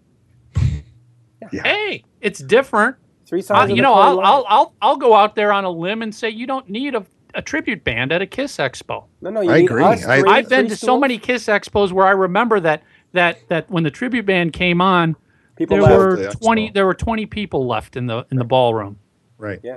[SPEAKER 1] Yeah. Hey, it's different.
[SPEAKER 3] Three sides
[SPEAKER 1] uh, you know, I'll, I'll I'll I'll go out there on a limb and say you don't need a, a tribute band at a KISS Expo.
[SPEAKER 3] No, no, you
[SPEAKER 2] I
[SPEAKER 3] need
[SPEAKER 2] agree.
[SPEAKER 3] Us,
[SPEAKER 2] I,
[SPEAKER 3] three,
[SPEAKER 1] I've been to
[SPEAKER 3] stools?
[SPEAKER 1] so many KISS Expos where I remember that that that when the tribute band came on,
[SPEAKER 3] people
[SPEAKER 1] there
[SPEAKER 3] left.
[SPEAKER 1] were
[SPEAKER 2] The
[SPEAKER 1] twenty
[SPEAKER 2] expo.
[SPEAKER 1] there were twenty people left in the in the ballroom.
[SPEAKER 2] Right.
[SPEAKER 3] Yeah.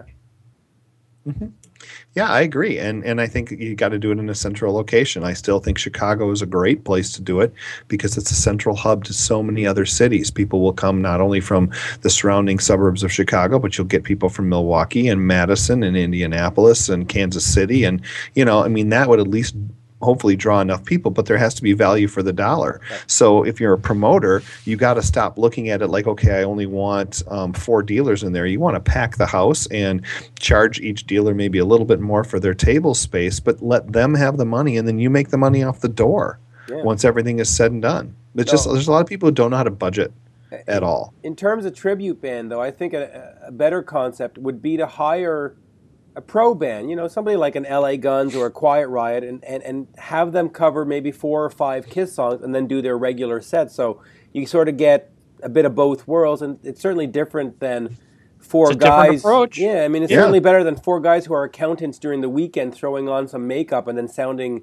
[SPEAKER 2] Mm-hmm. Yeah, I agree, and and I think you got to do it in a central location. I still think Chicago is a great place to do it because it's a central hub to so many other cities. People will come not only from the surrounding suburbs of Chicago, but you'll get people from Milwaukee and Madison and Indianapolis and Kansas City, and you know, I mean, that would at least hopefully draw enough people, but there has to be value for the dollar. Right. So if you're a promoter, you got to stop looking at it like, okay, I only want um, four dealers in there. You want to pack the house and charge each dealer maybe a little bit more for their table space, but let them have the money, and then you make the money off the door yeah. once everything is said and done. It's no. just there's a lot of people who don't know how to budget at all.
[SPEAKER 3] In terms of tribute band, though, I think a, a better concept would be to hire a pro band, you know, somebody like an L A Guns or a Quiet Riot, and, and, and have them cover maybe four or five KISS songs and then do their regular set. So you sort of get a bit of both worlds, and it's certainly different than four
[SPEAKER 1] it's a
[SPEAKER 3] guys.
[SPEAKER 1] Different approach.
[SPEAKER 3] Yeah, I mean, it's yeah. certainly better than four guys who are accountants during the weekend throwing on some makeup and then sounding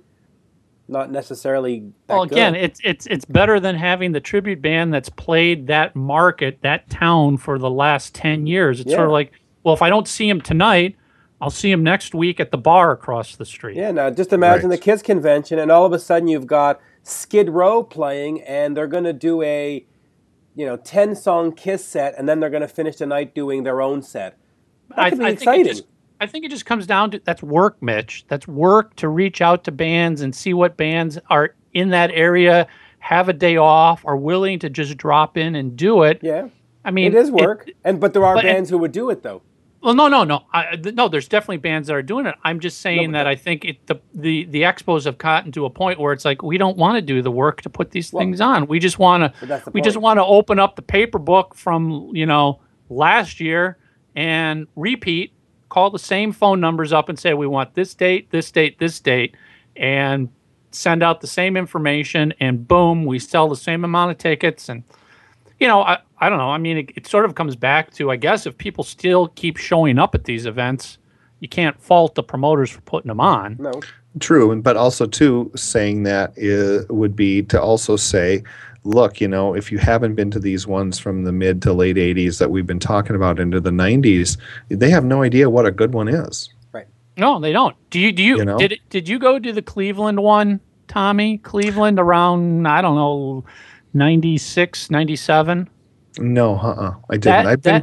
[SPEAKER 3] not necessarily that
[SPEAKER 1] well, again,
[SPEAKER 3] good.
[SPEAKER 1] it's it's it's better than having the tribute band that's played that market, that town for the last ten years. It's
[SPEAKER 3] yeah.
[SPEAKER 1] sort of like, well, if I don't see him tonight, I'll see him next week at the bar across the street.
[SPEAKER 3] Yeah, now just imagine
[SPEAKER 2] right.
[SPEAKER 3] the KISS convention, and all of a sudden you've got Skid Row playing, and they're going to do a, you know, ten-song KISS set, and then they're going to finish the night doing their own set. That could be
[SPEAKER 1] I, I
[SPEAKER 3] exciting.
[SPEAKER 1] Think it just, I think it just comes down to, that's work, Mitch. That's work to reach out to bands and see what bands are in that area, have a day off, are willing to just drop in and do it.
[SPEAKER 3] Yeah,
[SPEAKER 1] I mean,
[SPEAKER 3] it is work,
[SPEAKER 1] it,
[SPEAKER 3] and but there are
[SPEAKER 1] but,
[SPEAKER 3] bands who would do it, though.
[SPEAKER 1] Well, no, no, no. I, no, there's definitely bands that are doing it. I'm just saying no, that I think it, the, the the expos have gotten to a point where it's like we don't want to do the work to put these well, things on. We just want to we point. just want to open up the paper book from, you know, last year and repeat, call the same phone numbers up and say we want this date, this date, this date, and send out the same information, and boom, we sell the same amount of tickets. And you know, I, I don't know. I mean, it, it sort of comes back to, I guess, if people still keep showing up at these events, you can't fault the promoters for putting them on.
[SPEAKER 3] No.
[SPEAKER 2] True, and but also, too, saying that is, would be to also say, look, you know, if you haven't been to these ones from the mid to late eighties that we've been talking about into the nineties, they have no idea what a good one is.
[SPEAKER 3] Right.
[SPEAKER 1] No, they don't. Do you, do you,
[SPEAKER 2] you know?
[SPEAKER 1] did, did you go to the Cleveland one, Tommy? Cleveland around, I don't know, ninety-six, ninety-seven?
[SPEAKER 2] No, uh-uh. I didn't.
[SPEAKER 1] That,
[SPEAKER 2] I've
[SPEAKER 1] that,
[SPEAKER 2] been...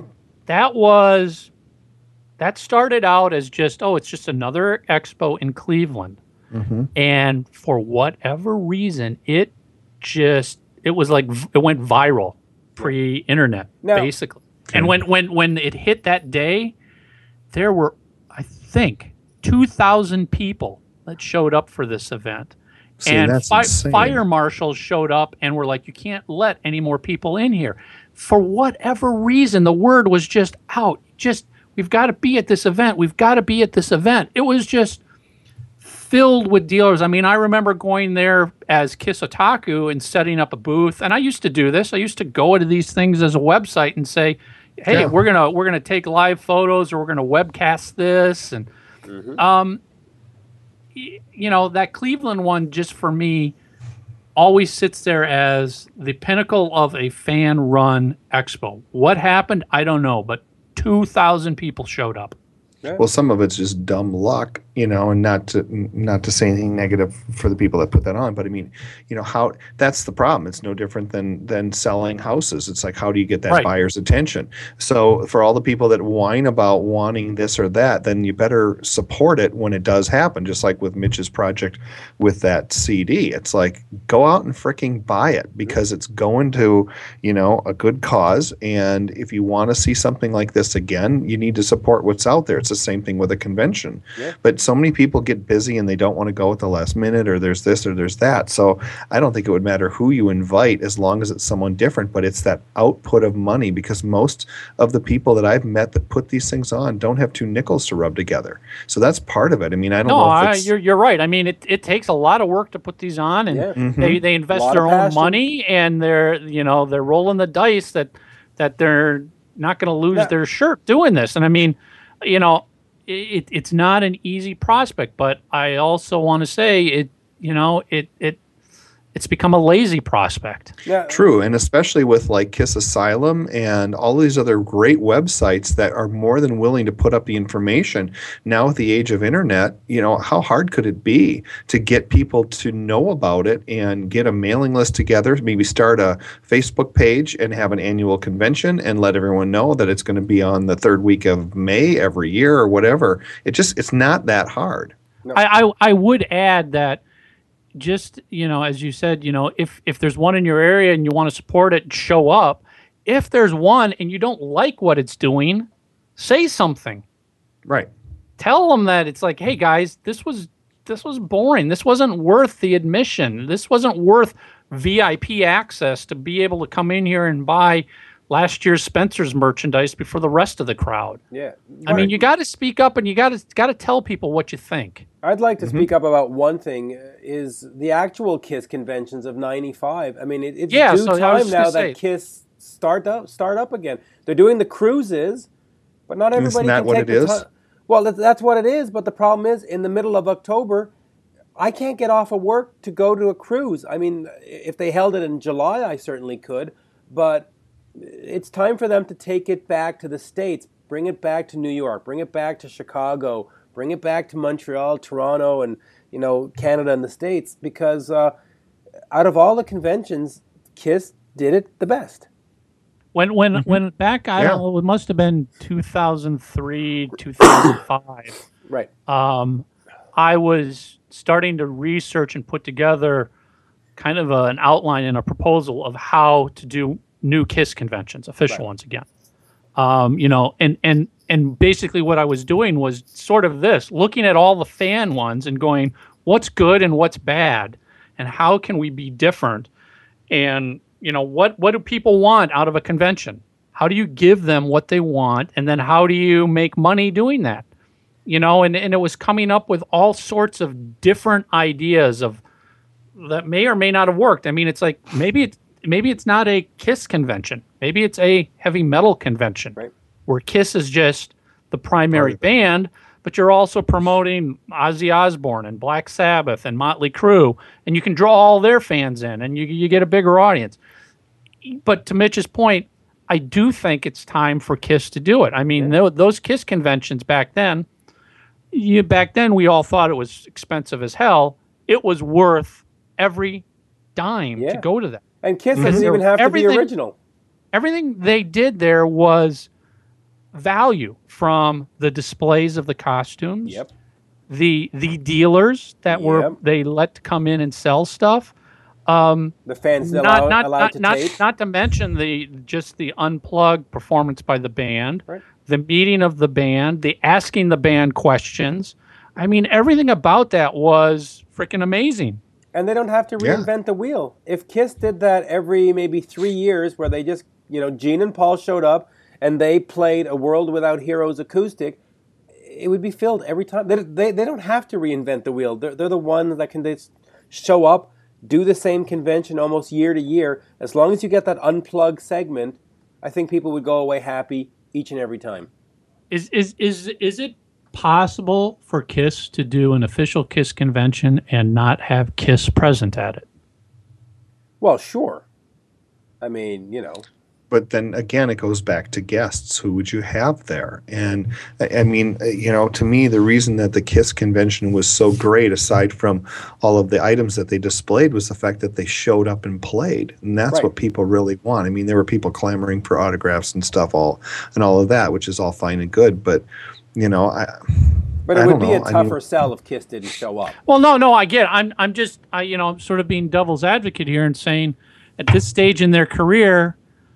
[SPEAKER 1] that was that started out as just, oh, it's just another expo in Cleveland.
[SPEAKER 2] Mm-hmm.
[SPEAKER 1] And for whatever reason, it just it was like it went viral pre-internet,
[SPEAKER 3] Now,
[SPEAKER 1] basically. And when, when, when it hit that day, there were, I think, two thousand people that showed up for this event.
[SPEAKER 2] See,
[SPEAKER 1] and
[SPEAKER 2] that's
[SPEAKER 1] fi-
[SPEAKER 2] insane.
[SPEAKER 1] fire marshals showed up and were like, you can't let any more people in here. For whatever reason, the word was just out. Just, we've got to be at this event. We've got to be at this event. It was just filled with dealers. I mean, I remember going there as Kiss Otaku and setting up a booth. And I used to do this. I used to go to these things as a website and say, hey,
[SPEAKER 2] Yeah.
[SPEAKER 1] we're gonna we're gonna take live photos, or we're gonna webcast this. And
[SPEAKER 3] Mm-hmm.
[SPEAKER 1] um, y- you know, that Cleveland one, just for me, always sits there as the pinnacle of a fan-run expo. What happened? I don't know, but two thousand people showed up.
[SPEAKER 2] Well, some of it's just dumb luck, you know, and not to not to say anything negative for the people that put that on, but I mean, you know, how that's the problem. It's no different than than selling houses. It's like, how do you get that
[SPEAKER 1] Right.
[SPEAKER 2] buyer's attention? So for all the people that whine about wanting this or that, then you better support it when it does happen. Just like with Mitch's project with that C D, it's like, go out and freaking buy it, because it's going to, you know, a good cause. And if you want to see something like this again, you need to support what's out there. It's the same thing with a convention.
[SPEAKER 3] Yeah.
[SPEAKER 2] But so many people get busy and they don't want to go at the last minute, or there's this or there's that. So I don't think it would matter who you invite as long as it's someone different, but it's that output of money, because most of the people that I've met that put these things on don't have two nickels to rub together. So that's part of it. I mean, I don't
[SPEAKER 1] No,
[SPEAKER 2] know if
[SPEAKER 1] I,
[SPEAKER 2] it's,
[SPEAKER 1] you're you're right. I mean, it, it takes a lot of work to put these on, and
[SPEAKER 3] Yeah.
[SPEAKER 2] Mhm.
[SPEAKER 1] they, they invest
[SPEAKER 3] Lot
[SPEAKER 1] their
[SPEAKER 3] of
[SPEAKER 1] own
[SPEAKER 3] passion.
[SPEAKER 1] money, and they're you know they're rolling the dice that that they're not going to lose
[SPEAKER 3] Yeah.
[SPEAKER 1] their shirt doing this. And I mean, you know, it, it's not an easy prospect, but I also want to say it. You know, it it it's become a lazy prospect.
[SPEAKER 3] Yeah.
[SPEAKER 2] True, and especially with like Kiss Asylum and all these other great websites that are more than willing to put up the information. Now with the age of internet, you know, how hard could it be to get people to know about it and get a mailing list together, maybe start a Facebook page and have an annual convention and let everyone know that it's going to be on the third week of May every year or whatever. It just, it's not that hard.
[SPEAKER 1] I, I I would add that, just, you know, as you said, you know, if if there's one in your area and you want to support it, show up. If there's one and you don't like what it's doing, say something.
[SPEAKER 2] Right.
[SPEAKER 1] Tell them that it's like, hey guys, this was this was boring. This wasn't worth the admission. This wasn't worth V I P access to be able to come in here and buy last year's Spencer's merchandise before the rest of the crowd.
[SPEAKER 3] Yeah.
[SPEAKER 1] I mean, you got to speak up, and you got to got to tell people what you think.
[SPEAKER 3] I'd like to
[SPEAKER 2] Mm-hmm.
[SPEAKER 3] speak up about one thing, uh, is the actual KISS conventions of ninety-five. I mean, it, it's
[SPEAKER 1] Yeah,
[SPEAKER 3] due
[SPEAKER 1] so I was
[SPEAKER 3] time
[SPEAKER 1] just
[SPEAKER 3] now
[SPEAKER 1] gonna
[SPEAKER 3] that
[SPEAKER 1] say-
[SPEAKER 3] KISS start up start up again. They're doing the cruises, but not
[SPEAKER 2] Isn't
[SPEAKER 3] everybody
[SPEAKER 2] that
[SPEAKER 3] can
[SPEAKER 2] what
[SPEAKER 3] take
[SPEAKER 2] it
[SPEAKER 3] the
[SPEAKER 2] is?
[SPEAKER 3] time. Well, that's, that's what it is, but the problem is, in the middle of October, I can't get off of work to go to a cruise. I mean, if they held it in July, I certainly could, but it's time for them to take it back to the States, bring it back to New York, bring it back to Chicago, bring it back to Montreal, Toronto, and, you know, Canada and the States, because uh, out of all the conventions, KISS did it the best.
[SPEAKER 1] When when when back, I
[SPEAKER 2] Yeah.
[SPEAKER 1] don't know, it must have been two thousand three, two thousand five.
[SPEAKER 3] Right.
[SPEAKER 1] um, I was starting to research and put together kind of a, an outline and a proposal of how to do new KISS conventions, official
[SPEAKER 3] Right.
[SPEAKER 1] ones again. Um, you know, and and and basically what I was doing was sort of this, looking at all the fan ones and going, what's good and what's bad, and how can we be different, and you know, what what do people want out of a convention? How do you give them what they want, and then how do you make money doing that? You know, and, and it was coming up with all sorts of different ideas of that may or may not have worked. I mean, it's like maybe it's maybe it's not a KISS convention. Maybe it's a heavy metal convention,
[SPEAKER 3] Right.
[SPEAKER 1] where KISS is just the primary band, but you're also promoting Ozzy Osbourne and Black Sabbath and Motley Crue, and you can draw all their fans in, and you you get a bigger audience. But to Mitch's point, I do think it's time for KISS to do it. I mean, tho- those KISS conventions back then, you, back then we all thought it was expensive as hell. It was worth every dime
[SPEAKER 3] Yeah.
[SPEAKER 1] to go to that.
[SPEAKER 3] And KISS doesn't
[SPEAKER 1] Mhm.
[SPEAKER 3] even have to be
[SPEAKER 1] Everything-
[SPEAKER 3] original.
[SPEAKER 1] Everything they did there was value from the displays of the costumes.
[SPEAKER 3] Yep.
[SPEAKER 1] The the dealers that were
[SPEAKER 3] Yep.
[SPEAKER 1] they let come in and sell stuff. Um,
[SPEAKER 3] The fans
[SPEAKER 1] not
[SPEAKER 3] allowed,
[SPEAKER 1] not
[SPEAKER 3] allowed
[SPEAKER 1] not
[SPEAKER 3] to
[SPEAKER 1] not,
[SPEAKER 3] tape.
[SPEAKER 1] not to mention the just the unplugged performance by the band,
[SPEAKER 3] Right.
[SPEAKER 1] the meeting of the band, the asking the band questions. I mean, everything about that was freaking amazing.
[SPEAKER 3] And they don't have to
[SPEAKER 2] Yeah.
[SPEAKER 3] reinvent the wheel. If Kiss did that every maybe three years, where they just, you know, Gene and Paul showed up and they played A World Without Heroes acoustic, it would be filled every time. They, they, they don't have to reinvent the wheel. They're, they're the ones that can just show up, do the same convention almost year to year. As long as you get that unplugged segment, I think people would go away happy each and every time.
[SPEAKER 1] Is is is is it possible for Kiss to do an official Kiss convention and not have Kiss present at it?
[SPEAKER 3] Well, sure. I mean, you know.
[SPEAKER 2] But then again, it goes back to guests. Who would you have there? And I I mean, uh, you know, to me, the reason that the KISS convention was so great, aside from all of the items that they displayed, was the fact that they showed up and played, and that's
[SPEAKER 3] Right.
[SPEAKER 2] what people really want. I mean, there were people clamoring for autographs and stuff, all and all of that, which is all fine and good. But you know, I.
[SPEAKER 3] But it
[SPEAKER 2] I
[SPEAKER 3] would
[SPEAKER 2] don't
[SPEAKER 3] be a
[SPEAKER 2] know. I
[SPEAKER 3] tougher
[SPEAKER 2] mean-
[SPEAKER 3] sell if Kiss didn't show up.
[SPEAKER 1] Well, no, no, I get it. I'm I'm just I you know, I'm sort of being devil's advocate here and saying at this stage in their career,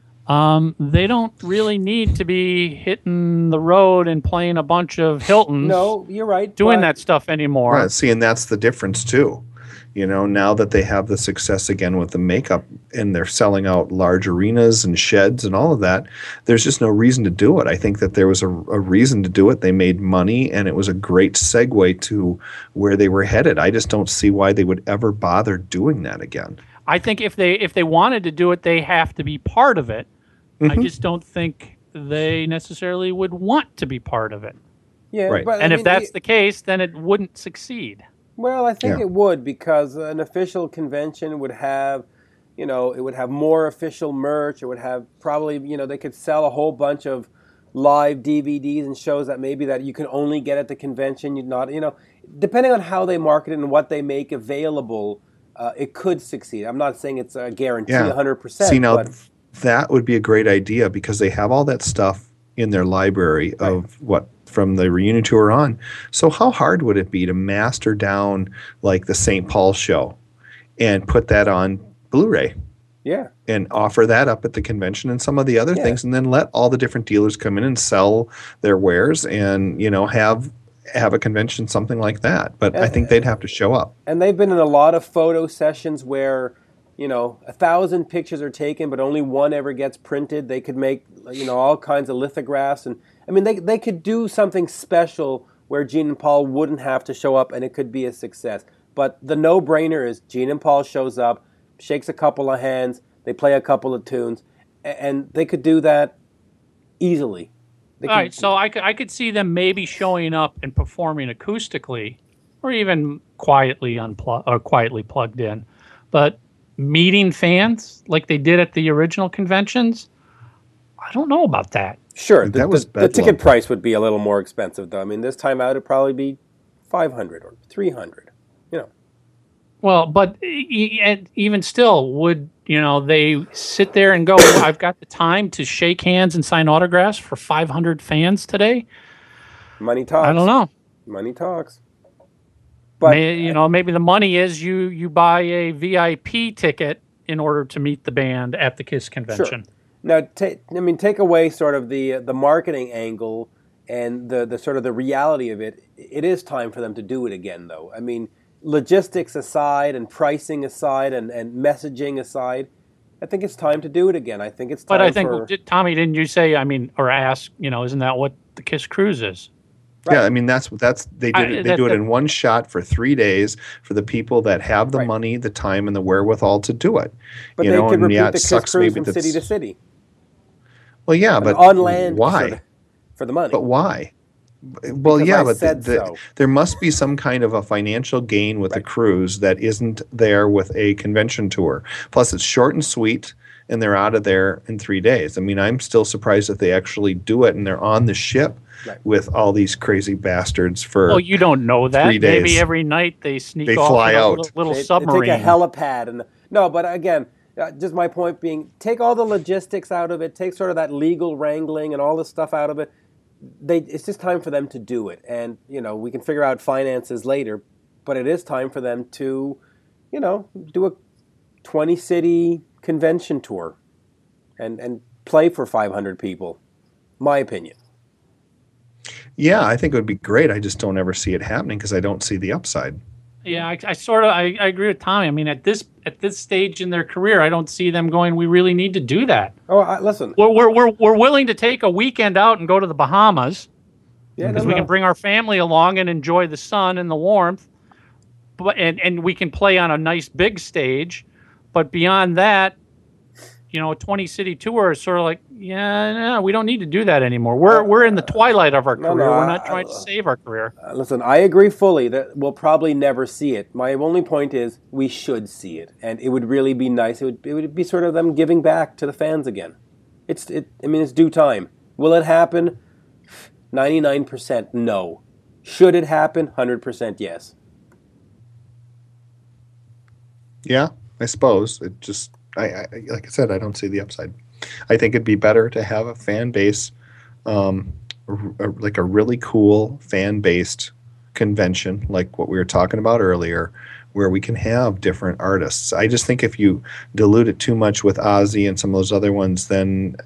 [SPEAKER 1] um, they don't really need to be hitting the road and playing a bunch of Hiltons
[SPEAKER 3] No, you're right.
[SPEAKER 1] doing
[SPEAKER 3] but-
[SPEAKER 1] that stuff anymore.
[SPEAKER 2] Right. See, and that's the difference too. You know, now that they have the success again with the makeup and they're selling out large arenas and sheds and all of that, there's just no reason to do it. I think that there was a, a reason to do it. They made money and it was a great segue to where they were headed. I just don't see why they would ever bother doing that again.
[SPEAKER 1] I think if they if they wanted to do it, they have to be part of it. I
[SPEAKER 2] Mhm.
[SPEAKER 1] just don't think they necessarily would want to be part of it.
[SPEAKER 3] Yeah,
[SPEAKER 2] Right.
[SPEAKER 3] but, I
[SPEAKER 1] And if
[SPEAKER 3] mean,
[SPEAKER 1] that's
[SPEAKER 3] it-
[SPEAKER 1] the case, then it wouldn't succeed.
[SPEAKER 3] Well, I think
[SPEAKER 2] Yeah.
[SPEAKER 3] it would, because an official convention would have, you know, it would have more official merch. It would have probably, you know, they could sell a whole bunch of live D V Ds and shows that maybe that you can only get at the convention. You'd not, you know, depending on how they market it and what they make available, uh, it could succeed. I'm not saying it's a guarantee,
[SPEAKER 2] Yeah.
[SPEAKER 3] one hundred percent.
[SPEAKER 2] See, now
[SPEAKER 3] but
[SPEAKER 2] that would be a great idea because they have all that stuff in their library of what from the reunion tour on. So how hard would it be to master down like the Saint Paul show and put that on Blu-ray
[SPEAKER 3] yeah,
[SPEAKER 2] and offer that up at the convention and some of the other
[SPEAKER 3] Yeah.
[SPEAKER 2] things, and then let all the different dealers come in and sell their wares and, you know, have have a convention, something like that. But I think they'd have to show up.
[SPEAKER 3] and they've been in a lot of photo sessions where, you know, a thousand pictures are taken, but only one ever gets printed. They could make, you know, all kinds of lithographs, and I mean, they they could do something special where Gene and Paul wouldn't have to show up, and it could be a success. But the no-brainer is Gene and Paul shows up, shakes a couple of hands, they play a couple of tunes, a- and they could do that easily. They
[SPEAKER 1] All
[SPEAKER 3] could-
[SPEAKER 1] right, so I could, I could see them maybe showing up and performing acoustically, or even quietly unplugged or quietly plugged in, but meeting fans like they did at the original conventions. I don't know about that.
[SPEAKER 3] Sure, the,
[SPEAKER 2] That was
[SPEAKER 3] the, the
[SPEAKER 2] bedlam.
[SPEAKER 3] ticket price would be a little more expensive, though. I mean, this time out, it'd probably be five hundred or three hundred. You know,
[SPEAKER 1] Well, but e- e- and even still, would you know they sit there and go, "I've got the time to shake hands and sign autographs for five hundred fans today"?
[SPEAKER 3] money talks.
[SPEAKER 1] I don't know.
[SPEAKER 3] Money talks. But
[SPEAKER 1] May, you know, maybe the money is you you buy a V I P ticket in order to meet the band at the KISS convention.
[SPEAKER 3] now, ta I mean, take away sort of the the marketing angle and the the sort of the reality of it. It is time for them to do it again, though. I mean, logistics aside and pricing aside and, and messaging aside, I think it's time to do it again. I think it's time
[SPEAKER 1] But I think,
[SPEAKER 3] for
[SPEAKER 1] did- Tommy, didn't you say? I mean, or ask? You know, isn't that what the KISS cruise is?
[SPEAKER 3] Right.
[SPEAKER 2] Yeah, I mean that's that's they did
[SPEAKER 1] I-
[SPEAKER 2] it, they
[SPEAKER 1] that-
[SPEAKER 2] do it
[SPEAKER 1] that-
[SPEAKER 2] in one shot for three days for the people that have the
[SPEAKER 3] Right.
[SPEAKER 2] money, the time, and the wherewithal to do it.
[SPEAKER 3] But
[SPEAKER 2] you
[SPEAKER 3] they
[SPEAKER 2] know,
[SPEAKER 3] could
[SPEAKER 2] and
[SPEAKER 3] repeat
[SPEAKER 2] yeah,
[SPEAKER 3] the
[SPEAKER 2] it
[SPEAKER 3] KISS
[SPEAKER 2] sucks
[SPEAKER 3] cruise
[SPEAKER 2] maybe
[SPEAKER 3] from city to
[SPEAKER 2] that's-
[SPEAKER 3] city.
[SPEAKER 2] Well, yeah,
[SPEAKER 3] An
[SPEAKER 2] but
[SPEAKER 3] on land
[SPEAKER 2] why?
[SPEAKER 3] for the, for the money.
[SPEAKER 2] But why? Well,
[SPEAKER 3] Because
[SPEAKER 2] yeah,
[SPEAKER 3] I
[SPEAKER 2] but the,
[SPEAKER 3] said
[SPEAKER 2] the,
[SPEAKER 3] so.
[SPEAKER 2] there must be some kind of a financial gain with
[SPEAKER 3] Right.
[SPEAKER 2] a cruise that isn't there with a convention tour. Plus, it's short and sweet, and they're out of there in three days. I mean, I'm still surprised that they actually do it and they're on the ship
[SPEAKER 3] Right.
[SPEAKER 2] with all these crazy bastards for.
[SPEAKER 1] Oh, you don't know that.
[SPEAKER 2] three days.
[SPEAKER 1] Maybe every night they sneak
[SPEAKER 2] They
[SPEAKER 1] off
[SPEAKER 2] fly
[SPEAKER 1] in a
[SPEAKER 2] out.
[SPEAKER 1] little, little
[SPEAKER 3] They- they
[SPEAKER 1] submarine.
[SPEAKER 3] take a helipad and no, but again, uh, just my point being, take all the logistics out of it, take sort of that legal wrangling and all this stuff out of it. they it's just time for them to do it. And, you know, we can figure out finances later, but it is time for them to, you know, do a twenty-city convention tour and, and play for five hundred people. My opinion.
[SPEAKER 2] Yeah, I think it would be great. I just don't ever see it happening because I don't see the upside.
[SPEAKER 1] Yeah, I, I sort of I, I agree with Tommy. I mean, at this at this stage in their career, I don't see them going, we really need to do that.
[SPEAKER 3] Oh, I, listen.
[SPEAKER 1] We're, we're we're we're willing to take a weekend out and go to the Bahamas
[SPEAKER 3] Yeah,
[SPEAKER 1] because
[SPEAKER 3] no,
[SPEAKER 1] we
[SPEAKER 3] no.
[SPEAKER 1] can bring our family along and enjoy the sun and the warmth, but and and we can play on a nice big stage. But beyond that, you know, a twenty city tour is sort of like, yeah, no, we don't need to do that anymore. We're we're in the twilight of our
[SPEAKER 3] No,
[SPEAKER 1] career.
[SPEAKER 3] no,
[SPEAKER 1] we're
[SPEAKER 3] I-
[SPEAKER 1] not trying to save our career.
[SPEAKER 3] Uh, listen, I agree fully that we'll probably never see it. My only point is we should see it, and it would really be nice. It would it would be sort of them giving back to the fans again. It's it. I mean, it's due time. Will it happen? ninety-nine percent no. Should it happen? one hundred percent yes.
[SPEAKER 2] Yeah, I suppose it just. I, I like I said, I don't see the upside. I think it'd be better to have a fan base, um, a, like a really cool fan based convention, like what we were talking about earlier, where we can have different artists. I just think if you dilute it too much with Ozzy and some of those other ones, then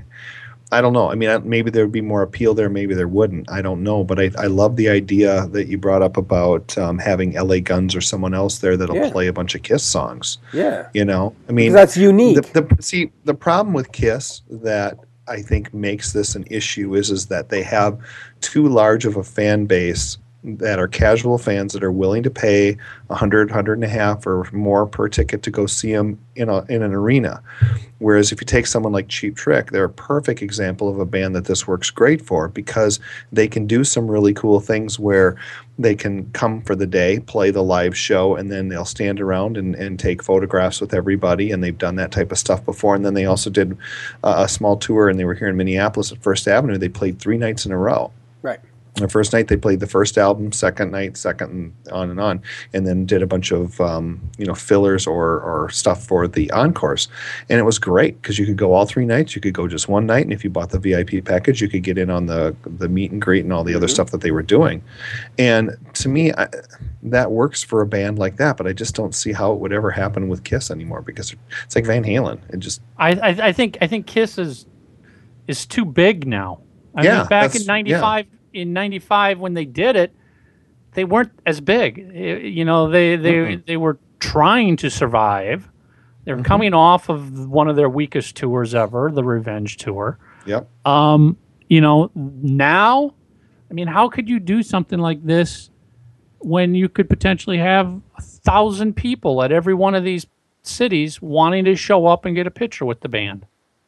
[SPEAKER 2] I don't know. I mean, maybe there would be more appeal there, maybe there wouldn't. I don't know. But I, I love the idea that you brought up about um, having L A Guns or someone else there that'll
[SPEAKER 3] Yeah.
[SPEAKER 2] play a bunch of Kiss songs.
[SPEAKER 3] Yeah.
[SPEAKER 2] You know, I mean,
[SPEAKER 3] Because that's unique.
[SPEAKER 2] The, the, see, the problem with Kiss that I think makes this an issue is is that they have too large of a fan base that are casual fans that are willing to pay a hundred, hundred and a half or more per ticket to go see them in a in an arena. Whereas if you take someone like Cheap Trick, they're a perfect example of a band that this works great for because they can do some really cool things where they can come for the day, play the live show, and then they'll stand around and, and take photographs with everybody, and they've done that type of stuff before. And then they also did uh, a small tour, and they were here in Minneapolis at First Avenue. They played three nights in a row.
[SPEAKER 3] Right.
[SPEAKER 2] The first night they played the first album, second night, second, and on and on, and then did a bunch of um, you know fillers or or stuff for the encores, and it was great because you could go all three nights, you could go just one night, and if you bought the V I P package, you could get in on the the meet and greet and all the mm-hmm. other stuff that they were doing, and to me I, that works for a band like that, but I just don't see how it would ever happen with Kiss anymore because it's like Van Halen. It just
[SPEAKER 1] I I, I think I think Kiss is is too big now. I
[SPEAKER 2] yeah,
[SPEAKER 1] mean, back in ninety-five. Yeah. In ninety-five when they did it, they weren't as big. You know, they they, mm-hmm. they were trying to survive. They were mm-hmm. coming off of one of their weakest tours ever, the Revenge tour.
[SPEAKER 2] Yep.
[SPEAKER 1] Um, you know, now, I mean, how could you do something like this when you could potentially have a thousand people at every one of these cities wanting to show up and get a picture with the band?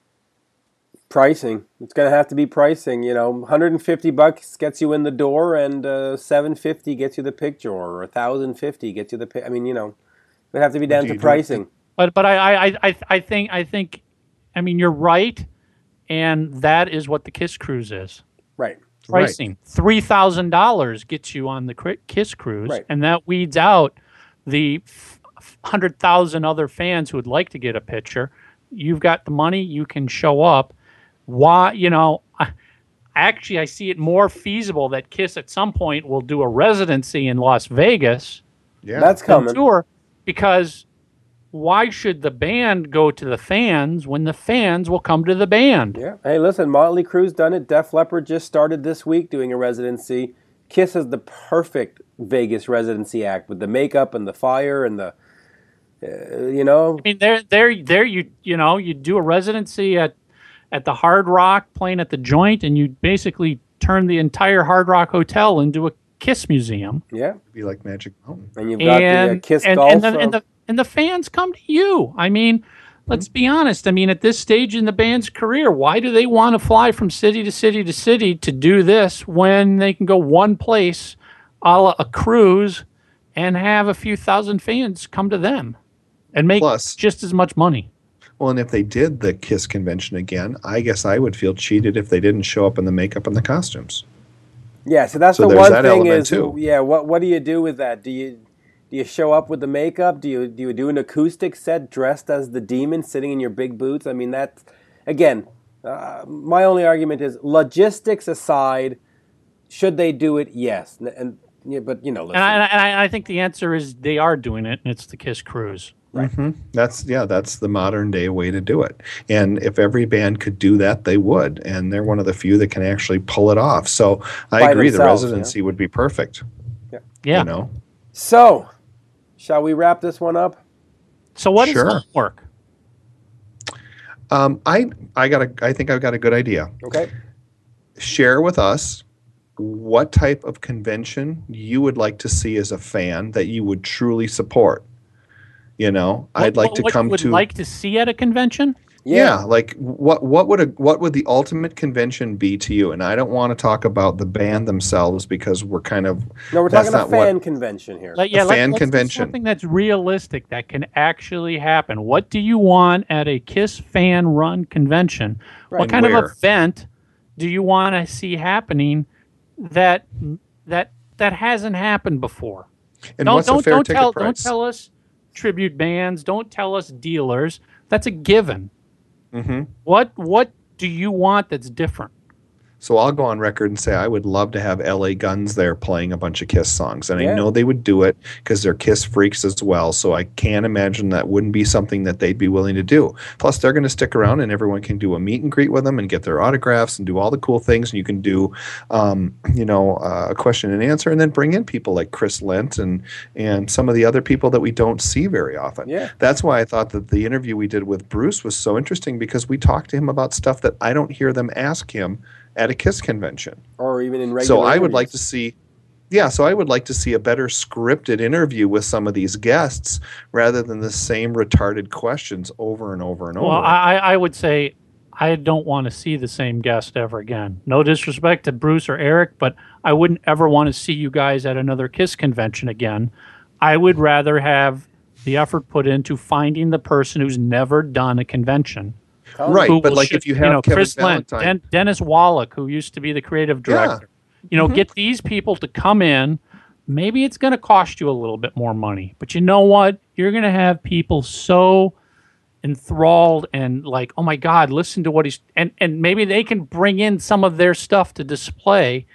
[SPEAKER 3] Pricing. It's going to have to be pricing. You know, one hundred fifty bucks gets you in the door, and uh, seven fifty gets you the picture, or one thousand fifty gets you the. Pi- I mean, you know, it would have to be down to pricing.
[SPEAKER 1] But but I, I I I think I think, I mean, you're right, and that is what the Kiss Cruise is.
[SPEAKER 3] Right.
[SPEAKER 1] Pricing right. three thousand dollars gets you on the Kiss Cruise,
[SPEAKER 3] right.
[SPEAKER 1] and that weeds out the hundred thousand other fans who would like to get a picture. You've got the money, you can show up. Why, you know, I, actually, I see it more feasible that Kiss at some point will do a residency in Las Vegas.
[SPEAKER 3] Yeah, that's coming.
[SPEAKER 1] Tour, because why should the band go to the fans when the fans will come to the band?
[SPEAKER 3] Yeah. Hey, listen, Motley Crue's done it. Def Leppard just started this week doing a residency. Kiss is the perfect Vegas residency act with the makeup and the fire and the, uh, you know.
[SPEAKER 1] I mean, there, there, there. You, you know, you do a residency at. at the Hard Rock, playing at the Joint, and you basically turn the entire Hard Rock Hotel into a Kiss museum.
[SPEAKER 3] Yeah.
[SPEAKER 2] It'd be like Magic Mountain.
[SPEAKER 3] And you've got
[SPEAKER 1] and,
[SPEAKER 3] the uh, Kiss
[SPEAKER 1] and,
[SPEAKER 3] Golf.
[SPEAKER 1] And the, and, the, and the fans come to you. I mean, let's be honest. I mean, at this stage in the band's career, why do they want to fly from city to city to city to do this when they can go one place, a la a cruise, and have a few thousand fans come to them and make
[SPEAKER 2] Plus,
[SPEAKER 1] just as much money?
[SPEAKER 2] Well, and if they did the Kiss convention again, I guess I would feel cheated if they didn't show up in the makeup and the costumes.
[SPEAKER 3] Yeah, so that's
[SPEAKER 2] so
[SPEAKER 3] the one
[SPEAKER 2] that
[SPEAKER 3] thing is,
[SPEAKER 2] too.
[SPEAKER 3] yeah, what what do you do with that? Do you do you show up with the makeup? Do you do you do an acoustic set dressed as the Demon sitting in your big boots? I mean, that's, again, Uh, my only argument is logistics aside, should they do it? Yes, and, and yeah, but you know, listen.
[SPEAKER 1] And I, and I, I think the answer is they are doing it, and it's the Kiss Cruise.
[SPEAKER 2] Right. Mm-hmm. That's yeah, that's the modern day way to do it. And if every band could do that, they would. And they're one of the few that can actually pull it off. So I
[SPEAKER 3] By
[SPEAKER 2] agree,
[SPEAKER 3] themselves,
[SPEAKER 2] the residency
[SPEAKER 3] yeah.
[SPEAKER 2] would be perfect.
[SPEAKER 3] Yeah.
[SPEAKER 1] Yeah.
[SPEAKER 2] You know.
[SPEAKER 3] So, shall we wrap this one up?
[SPEAKER 1] So what
[SPEAKER 2] Sure.
[SPEAKER 1] is homework?
[SPEAKER 2] Um, I I got a I think I've got a good idea.
[SPEAKER 3] Okay.
[SPEAKER 2] Share with us what type of convention you would like to see as a fan that you would truly support. You know,
[SPEAKER 1] What,
[SPEAKER 2] I'd like
[SPEAKER 1] what,
[SPEAKER 2] to
[SPEAKER 1] what
[SPEAKER 2] come
[SPEAKER 1] you would
[SPEAKER 2] to
[SPEAKER 1] like to see at a convention?
[SPEAKER 2] Yeah. like what what would a what would the ultimate convention be to you? And I don't want to talk about the band themselves because we're kind of
[SPEAKER 3] No, we're
[SPEAKER 2] that's
[SPEAKER 3] talking a
[SPEAKER 2] not what-
[SPEAKER 3] fan convention here.
[SPEAKER 1] Like, yeah,
[SPEAKER 2] A
[SPEAKER 1] let-
[SPEAKER 2] fan
[SPEAKER 1] let's do
[SPEAKER 2] convention.
[SPEAKER 1] something that's realistic that can actually happen. What do you want at a Kiss fan run convention?
[SPEAKER 3] Right.
[SPEAKER 1] What
[SPEAKER 2] And
[SPEAKER 1] kind
[SPEAKER 2] where?
[SPEAKER 1] of event do you want to see happening that that that hasn't happened before?
[SPEAKER 2] And
[SPEAKER 1] don't
[SPEAKER 2] what's
[SPEAKER 1] don't
[SPEAKER 2] a fair
[SPEAKER 1] don't
[SPEAKER 2] ticket
[SPEAKER 1] tell
[SPEAKER 2] price?
[SPEAKER 1] don't tell us tribute bands. Don't tell us dealers. That's a given.
[SPEAKER 2] Mm-hmm.
[SPEAKER 1] What what do you want that's different?
[SPEAKER 2] So I'll go on record and say I would love to have L A Guns there playing a bunch of Kiss songs. And
[SPEAKER 3] Yeah.
[SPEAKER 2] I know they would do it because they're Kiss freaks as well. So I can't imagine that wouldn't be something that they'd be willing to do. Plus, they're going to stick around and everyone can do a meet and greet with them and get their autographs and do all the cool things. And you can do, um, you know, uh, a question and answer and then bring in people like Chris Lent and, and some of the other people that we don't see very often.
[SPEAKER 3] Yeah.
[SPEAKER 2] That's why I thought that the interview we did with Bruce was so interesting because we talked to him about stuff that I don't hear them ask him at a Kiss convention.
[SPEAKER 3] Or even in regular
[SPEAKER 2] So I would like to
[SPEAKER 3] interviews.
[SPEAKER 2] see, yeah, so I would like to see a better scripted interview with some of these guests rather than the same retarded questions over and over and
[SPEAKER 1] Well,
[SPEAKER 2] over.
[SPEAKER 1] I, I would say I don't want to see the same guest ever again. No disrespect to Bruce or Eric, but I wouldn't ever want to see you guys at another Kiss convention again. I would rather have the effort put into finding the person who's never done a convention.
[SPEAKER 3] Tell them.
[SPEAKER 2] Right,
[SPEAKER 1] Who
[SPEAKER 2] but
[SPEAKER 1] will
[SPEAKER 2] like
[SPEAKER 1] shoot-
[SPEAKER 2] if you have
[SPEAKER 1] know,
[SPEAKER 2] Kevin
[SPEAKER 1] Chris Lent,
[SPEAKER 2] Valentine.
[SPEAKER 1] Den- Dennis Wallach, who used to be the creative director. You know, get these people to come in. Maybe it's going to cost you a little bit more money, but you know what? You're going to have people so enthralled and like, oh my God, listen to what he's and and maybe they can bring in some of their stuff to display.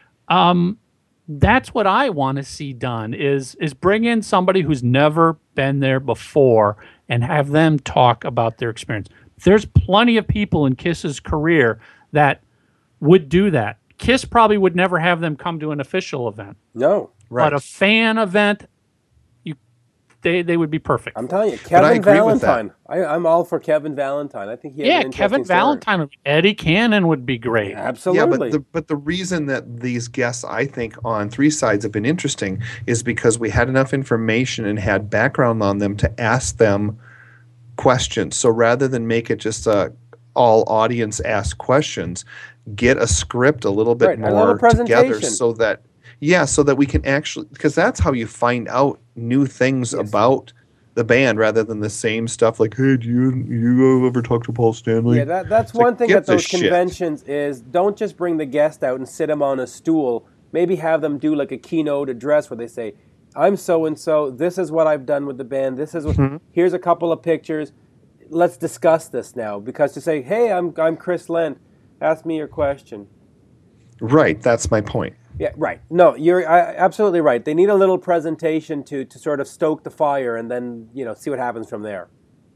[SPEAKER 1] Um, that's what I want to see done is is bring in somebody who's never been there before and have them talk about their experience. There's plenty of people in Kiss's career that would do that. Kiss probably would never have them come to an official event,
[SPEAKER 3] No.
[SPEAKER 2] Right.
[SPEAKER 1] but a fan event, you they they would be perfect.
[SPEAKER 3] I'm telling you,
[SPEAKER 2] I
[SPEAKER 3] Kevin
[SPEAKER 2] agree with that.
[SPEAKER 3] Valentine. I, I'm all for Kevin Valentine. I think he has
[SPEAKER 1] yeah,
[SPEAKER 3] an
[SPEAKER 1] Kevin
[SPEAKER 3] interesting story.
[SPEAKER 1] Valentine, Eddie Cannon would be great.
[SPEAKER 3] Absolutely.
[SPEAKER 2] Yeah, but the, but the reason that these guests, I think, on Three Sides have been interesting is because we had enough information and had background on them to ask them questions. So rather than make it just a all audience ask questions, get a script a little bit
[SPEAKER 3] Right, a
[SPEAKER 2] more
[SPEAKER 3] little
[SPEAKER 2] together
[SPEAKER 3] presentation.
[SPEAKER 2] so that yeah, so that we can actually because that's how you find out new things
[SPEAKER 3] Yes.
[SPEAKER 2] about the band rather than the same stuff like, hey, do you you ever talk to Paul Stanley?
[SPEAKER 3] Yeah, that, that's
[SPEAKER 2] It's like,
[SPEAKER 3] one thing
[SPEAKER 2] get
[SPEAKER 3] at those
[SPEAKER 2] this shit.
[SPEAKER 3] conventions is don't just bring the guest out and sit him on a stool. Maybe have them do like a keynote address where they say, I'm so-and-so, this is what I've done with the band, this is what,
[SPEAKER 2] Mm-hmm.
[SPEAKER 3] here's a couple of pictures, let's discuss this now. Because to say, hey, I'm, I'm Chris Lent, ask me your question.
[SPEAKER 2] Right, that's my point.
[SPEAKER 3] Yeah, right. No, you're I, absolutely right. They need a little presentation to, to sort of stoke the fire and then, you know, see what happens from there.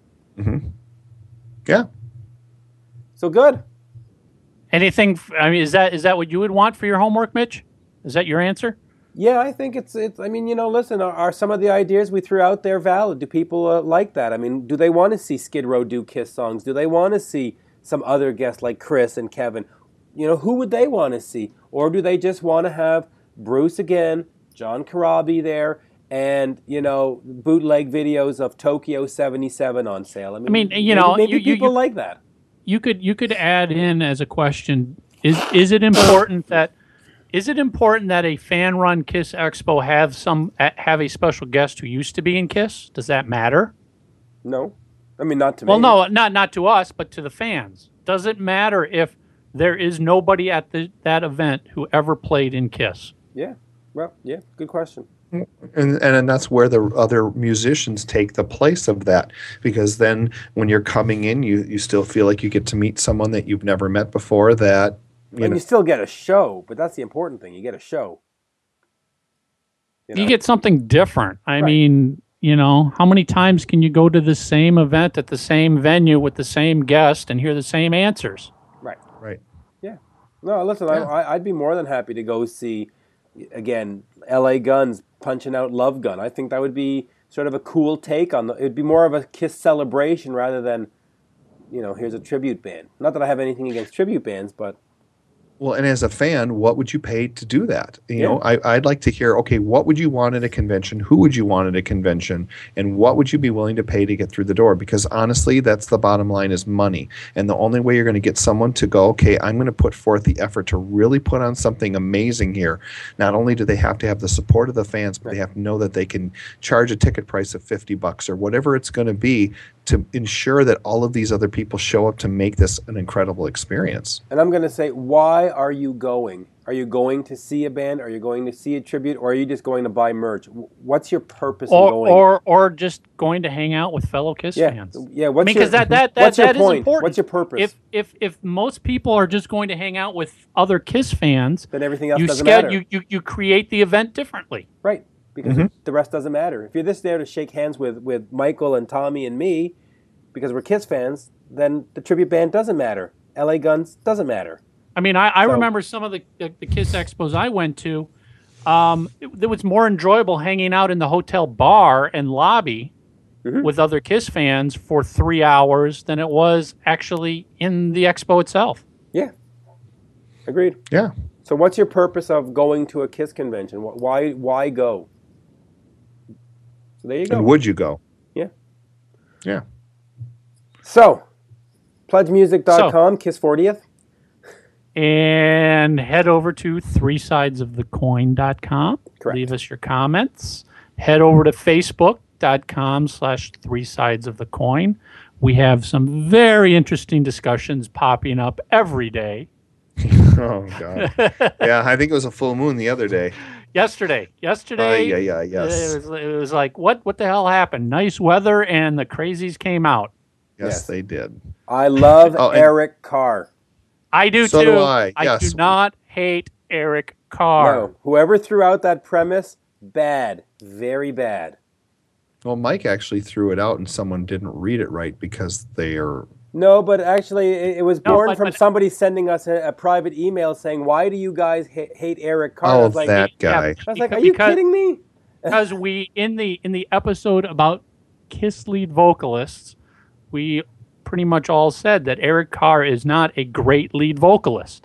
[SPEAKER 2] Yeah.
[SPEAKER 3] So good.
[SPEAKER 1] Anything? f- I mean, is that is that what you would want for your homework, Mitch? Is that your answer?
[SPEAKER 3] Yeah, I think it's, it's I mean, you know, listen, are, are some of the ideas we threw out there valid? Do people uh, like that? I mean, do they want to see Skid Row do Kiss songs? Do they want to see some other guests like Chris and Kevin? You know, who would they want to see? Or do they just want to have Bruce again, John Karabi there, and, you know, bootleg videos of Tokyo seventy-seven on sale? I mean,
[SPEAKER 1] mean, you
[SPEAKER 3] maybe,
[SPEAKER 1] know,
[SPEAKER 3] maybe
[SPEAKER 1] you- you-
[SPEAKER 3] people
[SPEAKER 1] you-
[SPEAKER 3] like that.
[SPEAKER 1] You could you could add in as a question: Is is it important that is it important that a fan run Kiss Expo have some have a special guest who used to be in Kiss? Does that matter?
[SPEAKER 3] No. I mean, not to
[SPEAKER 1] Well,
[SPEAKER 3] me.
[SPEAKER 1] no, not not to us, but to the fans. Does it matter if there is nobody at the, that event who ever played in Kiss?
[SPEAKER 3] Yeah. Well, yeah, good question.
[SPEAKER 2] And and then that's where the other musicians take the place of that, because then when you're coming in, you you still feel like you get to meet someone that you've never met before. That you
[SPEAKER 3] and
[SPEAKER 2] know,
[SPEAKER 3] you still get a show, but that's the important thing. You get a show.
[SPEAKER 1] You,
[SPEAKER 3] know?
[SPEAKER 1] you get something different. I
[SPEAKER 3] Right.
[SPEAKER 1] mean, you know, how many times can you go to the same event at the same venue with the same guest and hear the same answers?
[SPEAKER 3] Right.
[SPEAKER 2] right?
[SPEAKER 3] Yeah. No, listen,
[SPEAKER 2] Yeah.
[SPEAKER 3] I, I- I'd be more than happy to go see, again, L A Guns punching out Love Gun. I think that would be sort of a cool take on the. It'd be more of a Kiss celebration rather than, you know, here's a tribute band. Not that I have anything against tribute bands, but
[SPEAKER 2] Well, and as a fan, what would you pay to do that? You
[SPEAKER 3] Yeah.
[SPEAKER 2] know, I, I'd like to hear, okay, what would you want at a convention? Who would you want at a convention? And what would you be willing to pay to get through the door? Because honestly, that's the bottom line, is money. And the only way you're going to get someone to go, okay, I'm going to put forth the effort to really put on something amazing here. Not only do they have to have the support of the fans, but they have to know that they can charge a ticket price of fifty bucks or whatever it's going to be to ensure that all of these other people show up to make this an incredible experience.
[SPEAKER 3] And I'm going to say, why are you going? Are you going to see a band? Are you going to see a tribute? Or are you just going to buy merch? W- What's your purpose
[SPEAKER 1] Or,
[SPEAKER 3] in going?
[SPEAKER 1] or or just going to hang out with fellow Kiss
[SPEAKER 3] yeah,
[SPEAKER 1] fans.
[SPEAKER 3] yeah. What's
[SPEAKER 1] Because
[SPEAKER 3] your,
[SPEAKER 1] that that that,
[SPEAKER 3] what's your
[SPEAKER 1] that is
[SPEAKER 3] point?
[SPEAKER 1] important.
[SPEAKER 3] What's your purpose?
[SPEAKER 1] If if if most people are just going to hang out with other Kiss fans,
[SPEAKER 3] then everything else
[SPEAKER 1] you
[SPEAKER 3] doesn't
[SPEAKER 1] sched-
[SPEAKER 3] matter.
[SPEAKER 1] you, you you create the event differently.
[SPEAKER 3] Right, because
[SPEAKER 2] Mhm.
[SPEAKER 3] the rest doesn't matter. If you're just there to shake hands with, with Michael and Tommy and me, because we're Kiss fans, then the tribute band doesn't matter. L A Guns doesn't matter.
[SPEAKER 1] I mean, I, I
[SPEAKER 3] So-
[SPEAKER 1] remember some of the, the, the Kiss expos I went to. Um, it, it was more enjoyable hanging out in the hotel bar and lobby
[SPEAKER 3] Mhm.
[SPEAKER 1] with other Kiss fans for three hours than it was actually in the expo itself.
[SPEAKER 3] Yeah, agreed.
[SPEAKER 2] Yeah.
[SPEAKER 3] So what's your purpose of going to a Kiss convention? Wh- Why why go? So there you go.
[SPEAKER 2] And would you go?
[SPEAKER 3] Yeah.
[SPEAKER 2] Yeah.
[SPEAKER 3] So, pledge music dot com, Kiss fortieth.
[SPEAKER 1] And head over to three sides of the coin dot com.
[SPEAKER 3] Correct.
[SPEAKER 1] Leave us your comments. Head over to facebook dot com slash three sides of the coin. We have some very interesting discussions popping up every day.
[SPEAKER 2] Oh, God. Yeah, I think it was a full moon the other day.
[SPEAKER 1] Yesterday, yesterday,
[SPEAKER 2] yeah, yeah, yes.
[SPEAKER 1] It was, it was like, what, what the hell happened? Nice weather, and the crazies came out.
[SPEAKER 2] Yes,
[SPEAKER 3] Yes.
[SPEAKER 2] they did.
[SPEAKER 3] I love
[SPEAKER 2] Oh, and-
[SPEAKER 3] Eric Carr.
[SPEAKER 1] I do
[SPEAKER 2] So
[SPEAKER 1] too.
[SPEAKER 2] do I, yes.
[SPEAKER 1] do not hate Eric Carr.
[SPEAKER 3] No, whoever threw out that premise, bad, very bad.
[SPEAKER 2] Well, Mike actually threw it out and someone didn't read it right because they are.
[SPEAKER 3] No, but actually, it, it was
[SPEAKER 1] No,
[SPEAKER 3] born
[SPEAKER 1] but-
[SPEAKER 3] from
[SPEAKER 1] but-
[SPEAKER 3] somebody sending us a, a private email saying, "Why do you guys ha- hate Eric Carr?" I
[SPEAKER 2] Oh,
[SPEAKER 3] was like,
[SPEAKER 2] that
[SPEAKER 1] yeah,
[SPEAKER 2] guy.
[SPEAKER 3] I was like,
[SPEAKER 1] Beca-
[SPEAKER 3] "Are you
[SPEAKER 1] because-
[SPEAKER 3] kidding me?"
[SPEAKER 1] Because we in the in the episode about Kiss lead vocalists, we pretty much all said that Eric Carr is not a great lead vocalist.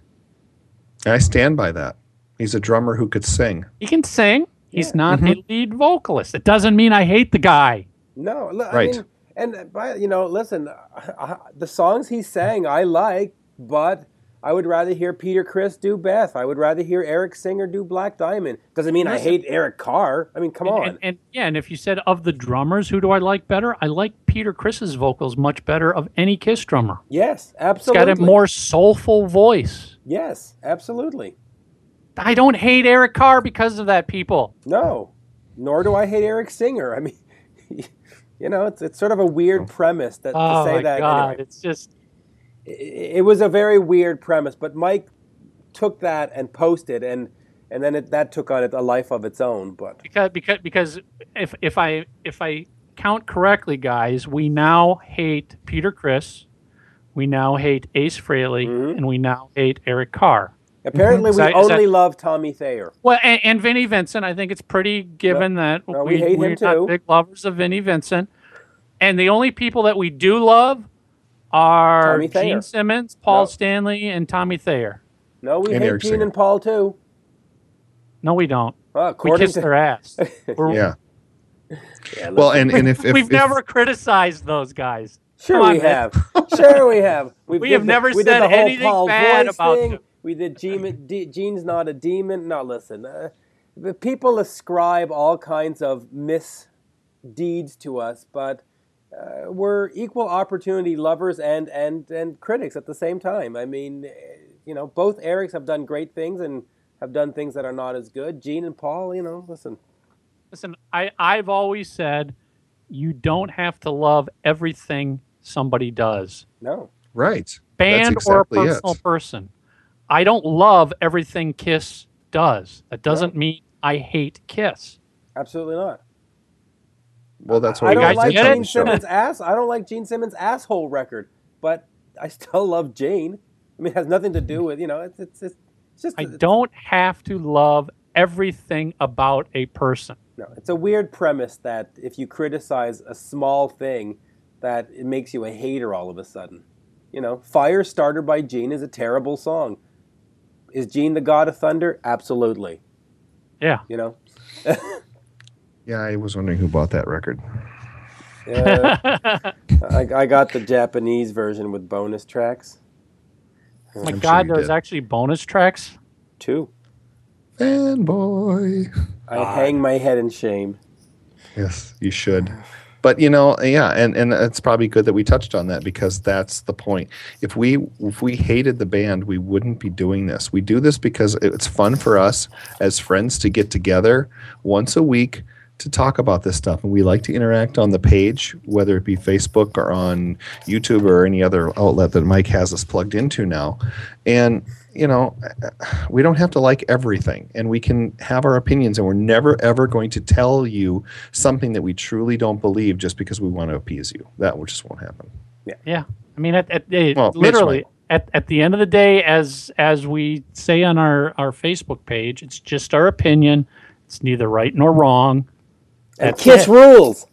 [SPEAKER 2] I stand by that. He's a drummer who could sing.
[SPEAKER 1] He can sing. He's
[SPEAKER 3] Yeah.
[SPEAKER 1] not
[SPEAKER 2] Mhm.
[SPEAKER 1] a lead vocalist. It doesn't mean I hate the guy.
[SPEAKER 3] No, look, I
[SPEAKER 2] Right.
[SPEAKER 3] mean, and by, you know, listen, uh, the songs he sang I like, but I would rather hear Peter Criss do Beth. I would rather hear Eric Singer do Black Diamond. Doesn't mean I
[SPEAKER 1] Listen.
[SPEAKER 3] hate Eric Carr. I mean, come
[SPEAKER 1] And,
[SPEAKER 3] on.
[SPEAKER 1] and, and yeah, and if you said of the drummers, who do I like better? I like Peter Criss's vocals much better of any Kiss drummer.
[SPEAKER 3] yes,
[SPEAKER 1] He's
[SPEAKER 3] absolutely.
[SPEAKER 1] got a more soulful voice.
[SPEAKER 3] Yes, absolutely.
[SPEAKER 1] I don't hate Eric Carr because of that, people.
[SPEAKER 3] No, nor do I hate Eric Singer. I mean, you know, it's it's sort of a weird premise that
[SPEAKER 1] Oh
[SPEAKER 3] to say
[SPEAKER 1] my
[SPEAKER 3] that.
[SPEAKER 1] God,
[SPEAKER 3] Anyway,
[SPEAKER 1] it's just
[SPEAKER 3] it, it was a very weird premise, but Mike took that and posted, and and then it, that took on it a life of its own. But
[SPEAKER 1] because because because if if I if I count correctly, guys, we now hate Peter Criss, we now hate Ace Frehley,
[SPEAKER 3] Mhm.
[SPEAKER 1] and we now hate Eric Carr.
[SPEAKER 3] apparently,
[SPEAKER 1] Is
[SPEAKER 3] we
[SPEAKER 1] that- is
[SPEAKER 3] only
[SPEAKER 1] that-
[SPEAKER 3] love Tommy Thayer.
[SPEAKER 1] Well, and, and Vinnie Vincent, I think it's pretty given that
[SPEAKER 3] no, we
[SPEAKER 1] we,
[SPEAKER 3] hate him
[SPEAKER 1] we're
[SPEAKER 3] too.
[SPEAKER 1] not big lovers of Vinnie Vincent. And the only people that we do love are
[SPEAKER 3] Tommy Thayer.
[SPEAKER 1] Gene Simmons, Paul
[SPEAKER 3] No.
[SPEAKER 1] Stanley, and Tommy Thayer.
[SPEAKER 3] No, we
[SPEAKER 2] And
[SPEAKER 3] hate
[SPEAKER 2] Eric
[SPEAKER 3] Gene
[SPEAKER 2] Singer.
[SPEAKER 3] and Paul too.
[SPEAKER 1] No, we don't.
[SPEAKER 3] Well,
[SPEAKER 1] We
[SPEAKER 3] according
[SPEAKER 1] kiss
[SPEAKER 3] to
[SPEAKER 1] their ass. We're-
[SPEAKER 2] Yeah.
[SPEAKER 3] Yeah,
[SPEAKER 2] Well,
[SPEAKER 3] listen.
[SPEAKER 2] and, and if, if
[SPEAKER 1] We've
[SPEAKER 2] if-
[SPEAKER 1] never criticized those guys.
[SPEAKER 3] sure
[SPEAKER 1] come on,
[SPEAKER 3] we
[SPEAKER 1] man.
[SPEAKER 3] have, sure we have. We've
[SPEAKER 1] We
[SPEAKER 3] did
[SPEAKER 1] have
[SPEAKER 3] the-
[SPEAKER 1] never
[SPEAKER 3] we did
[SPEAKER 1] said
[SPEAKER 3] the whole
[SPEAKER 1] anything
[SPEAKER 3] Paul
[SPEAKER 1] bad
[SPEAKER 3] voice
[SPEAKER 1] about
[SPEAKER 3] thing.
[SPEAKER 1] them.
[SPEAKER 3] We did Gene, D, Gene's not a demon. No, listen. Uh, the people ascribe all kinds of misdeeds to us, but uh, we're equal opportunity lovers and, and, and critics at the same time. I mean, eh, you know, both Erics have done great things and have done things that are not as good. Gene and Paul, you know, listen.
[SPEAKER 1] Listen, I, I've always said you don't have to love everything somebody does.
[SPEAKER 3] No.
[SPEAKER 2] Right.
[SPEAKER 1] Band
[SPEAKER 2] That's
[SPEAKER 1] or a
[SPEAKER 2] exactly
[SPEAKER 1] personal
[SPEAKER 2] it.
[SPEAKER 1] person. I don't love everything Kiss does. That doesn't
[SPEAKER 3] No.
[SPEAKER 1] mean I hate Kiss.
[SPEAKER 3] Absolutely not.
[SPEAKER 2] Well, that's what
[SPEAKER 3] I
[SPEAKER 2] we
[SPEAKER 3] don't
[SPEAKER 1] guys
[SPEAKER 3] like
[SPEAKER 1] get it?
[SPEAKER 3] Gene Simmons' ass. I don't like Gene Simmons' asshole record, but I still love Jane. I mean, it has nothing to do with, you know, it's it's, it's just.
[SPEAKER 1] I
[SPEAKER 3] it's,
[SPEAKER 1] don't have to love everything about a person.
[SPEAKER 3] No, it's a weird premise that if you criticize a small thing, that it makes you a hater all of a sudden. You know, Firestarter by Gene is a terrible song. Is Gene the god of thunder? Absolutely.
[SPEAKER 1] Yeah.
[SPEAKER 3] You know?
[SPEAKER 2] Yeah, I was wondering who bought that record.
[SPEAKER 3] Uh, I, I got the Japanese version with bonus tracks.
[SPEAKER 1] My
[SPEAKER 2] I'm
[SPEAKER 1] God,
[SPEAKER 2] sure you
[SPEAKER 1] there's
[SPEAKER 2] did.
[SPEAKER 1] actually bonus tracks.
[SPEAKER 3] Two.
[SPEAKER 2] Fanboy.
[SPEAKER 3] I hang my head in shame.
[SPEAKER 2] Yes, you should. But you know, yeah, and, and it's probably good that we touched on that because that's the point. If we if we hated the band, we wouldn't be doing this. We do this because it's fun for us as friends to get together once a week to talk about this stuff, and we like to interact on the page, whether it be Facebook or on YouTube or any other outlet that Mike has us plugged into now. And you know, we don't have to like everything, and we can have our opinions, and we're never ever going to tell you something that we truly don't believe just because we want to appease you. That just won't happen.
[SPEAKER 1] Yeah. I mean, at, at, at
[SPEAKER 2] Well, Mitch
[SPEAKER 1] literally,
[SPEAKER 2] might.
[SPEAKER 1] at, at the end of the day, as as we say on our, our Facebook page, it's just our opinion. It's neither right nor wrong.
[SPEAKER 3] And
[SPEAKER 1] That's
[SPEAKER 3] Kiss
[SPEAKER 1] it.
[SPEAKER 3] rules.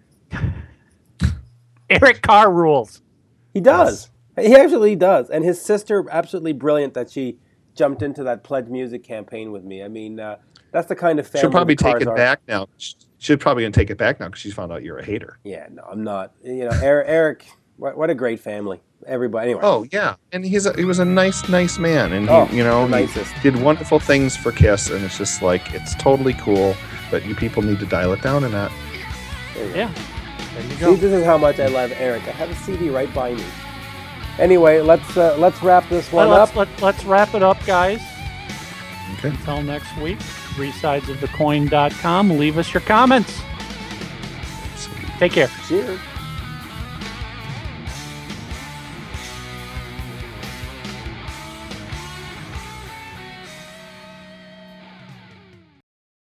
[SPEAKER 1] Eric Carr rules.
[SPEAKER 3] He does. He actually does. And his sister, absolutely brilliant that she jumped into that Pledge Music campaign with me. I mean, uh, that's the kind of family
[SPEAKER 2] She'll probably
[SPEAKER 3] the Carrs
[SPEAKER 2] take it
[SPEAKER 3] are.
[SPEAKER 2] back now. She's probably going to take it back now because she's found out you're a hater.
[SPEAKER 3] Yeah, no, I'm not. You know, Eric, Eric what, what a great family. Everybody. Anyway.
[SPEAKER 2] Oh yeah, and he's a, he was a nice, nice man, and he,
[SPEAKER 3] Oh,
[SPEAKER 2] you know,
[SPEAKER 3] the
[SPEAKER 2] he
[SPEAKER 3] nicest.
[SPEAKER 2] did wonderful things for Kiss, and it's just like it's totally cool. But you people need to dial it down a notch.
[SPEAKER 3] There you go.
[SPEAKER 1] Yeah. There you
[SPEAKER 3] See,
[SPEAKER 1] go.
[SPEAKER 3] this is how much I love Eric. I have a C D right by me. Anyway, let's uh, let's wrap this one
[SPEAKER 1] Well, let's,
[SPEAKER 3] up.
[SPEAKER 1] let, let's wrap it up, guys.
[SPEAKER 2] Okay.
[SPEAKER 1] Until next week, three sides of the coin dot com. Leave us your comments. Take care.
[SPEAKER 3] Cheers.